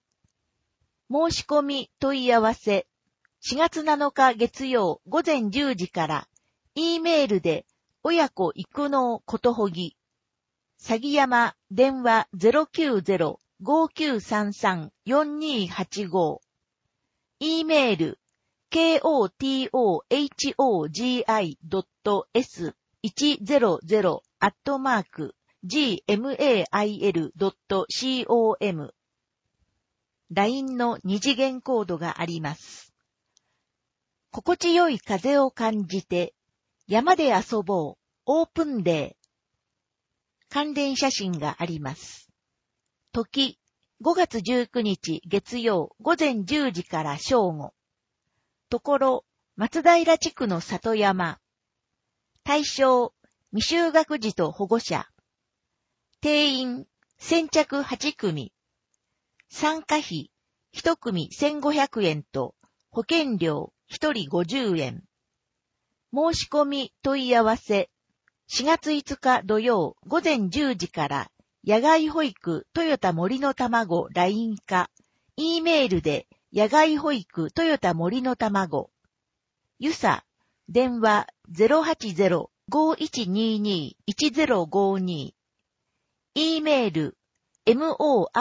申し込み問い合わせ。しがつなのか月曜午前じゅうじから E メールで、親子育農ことほぎ。詐欺山、電話 ゼロきゅうゼロ ごきゅうさんさん よんにーはちご。E メール、ケーオーティーオーエイチオージーアイドットエスいちゼロゼロ アットマーク ジーエムエーアイエルドットコム。ライン の二次元コードがあります。心地よい風を感じて、山で遊ぼう、オープンデー。関連写真があります。時、ごがつじゅうくにち月曜午前じゅうじから正午。ところ、松平地区の里山。対象、未就学児と保護者。定員、先着はちくみ。参加費、いちくみせんごひゃくえんと、保険料ひとりごじゅうえん。申し込み問い合わせ、しがついつか土曜午前じゅうじから、野外保育トヨタ森の卵 ライン か、E メールで野外保育トヨタ森の卵。ゆさ、電話 ゼロはちゼロ ごいちにーにーいちゼロごにー。E メール、morino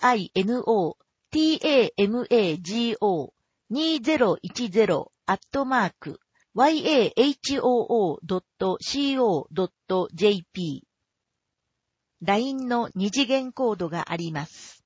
tamago にせんじゅうアットマーク ワイエーエイチオーオードットコードットジェーピー。ライン の二次元コードがあります。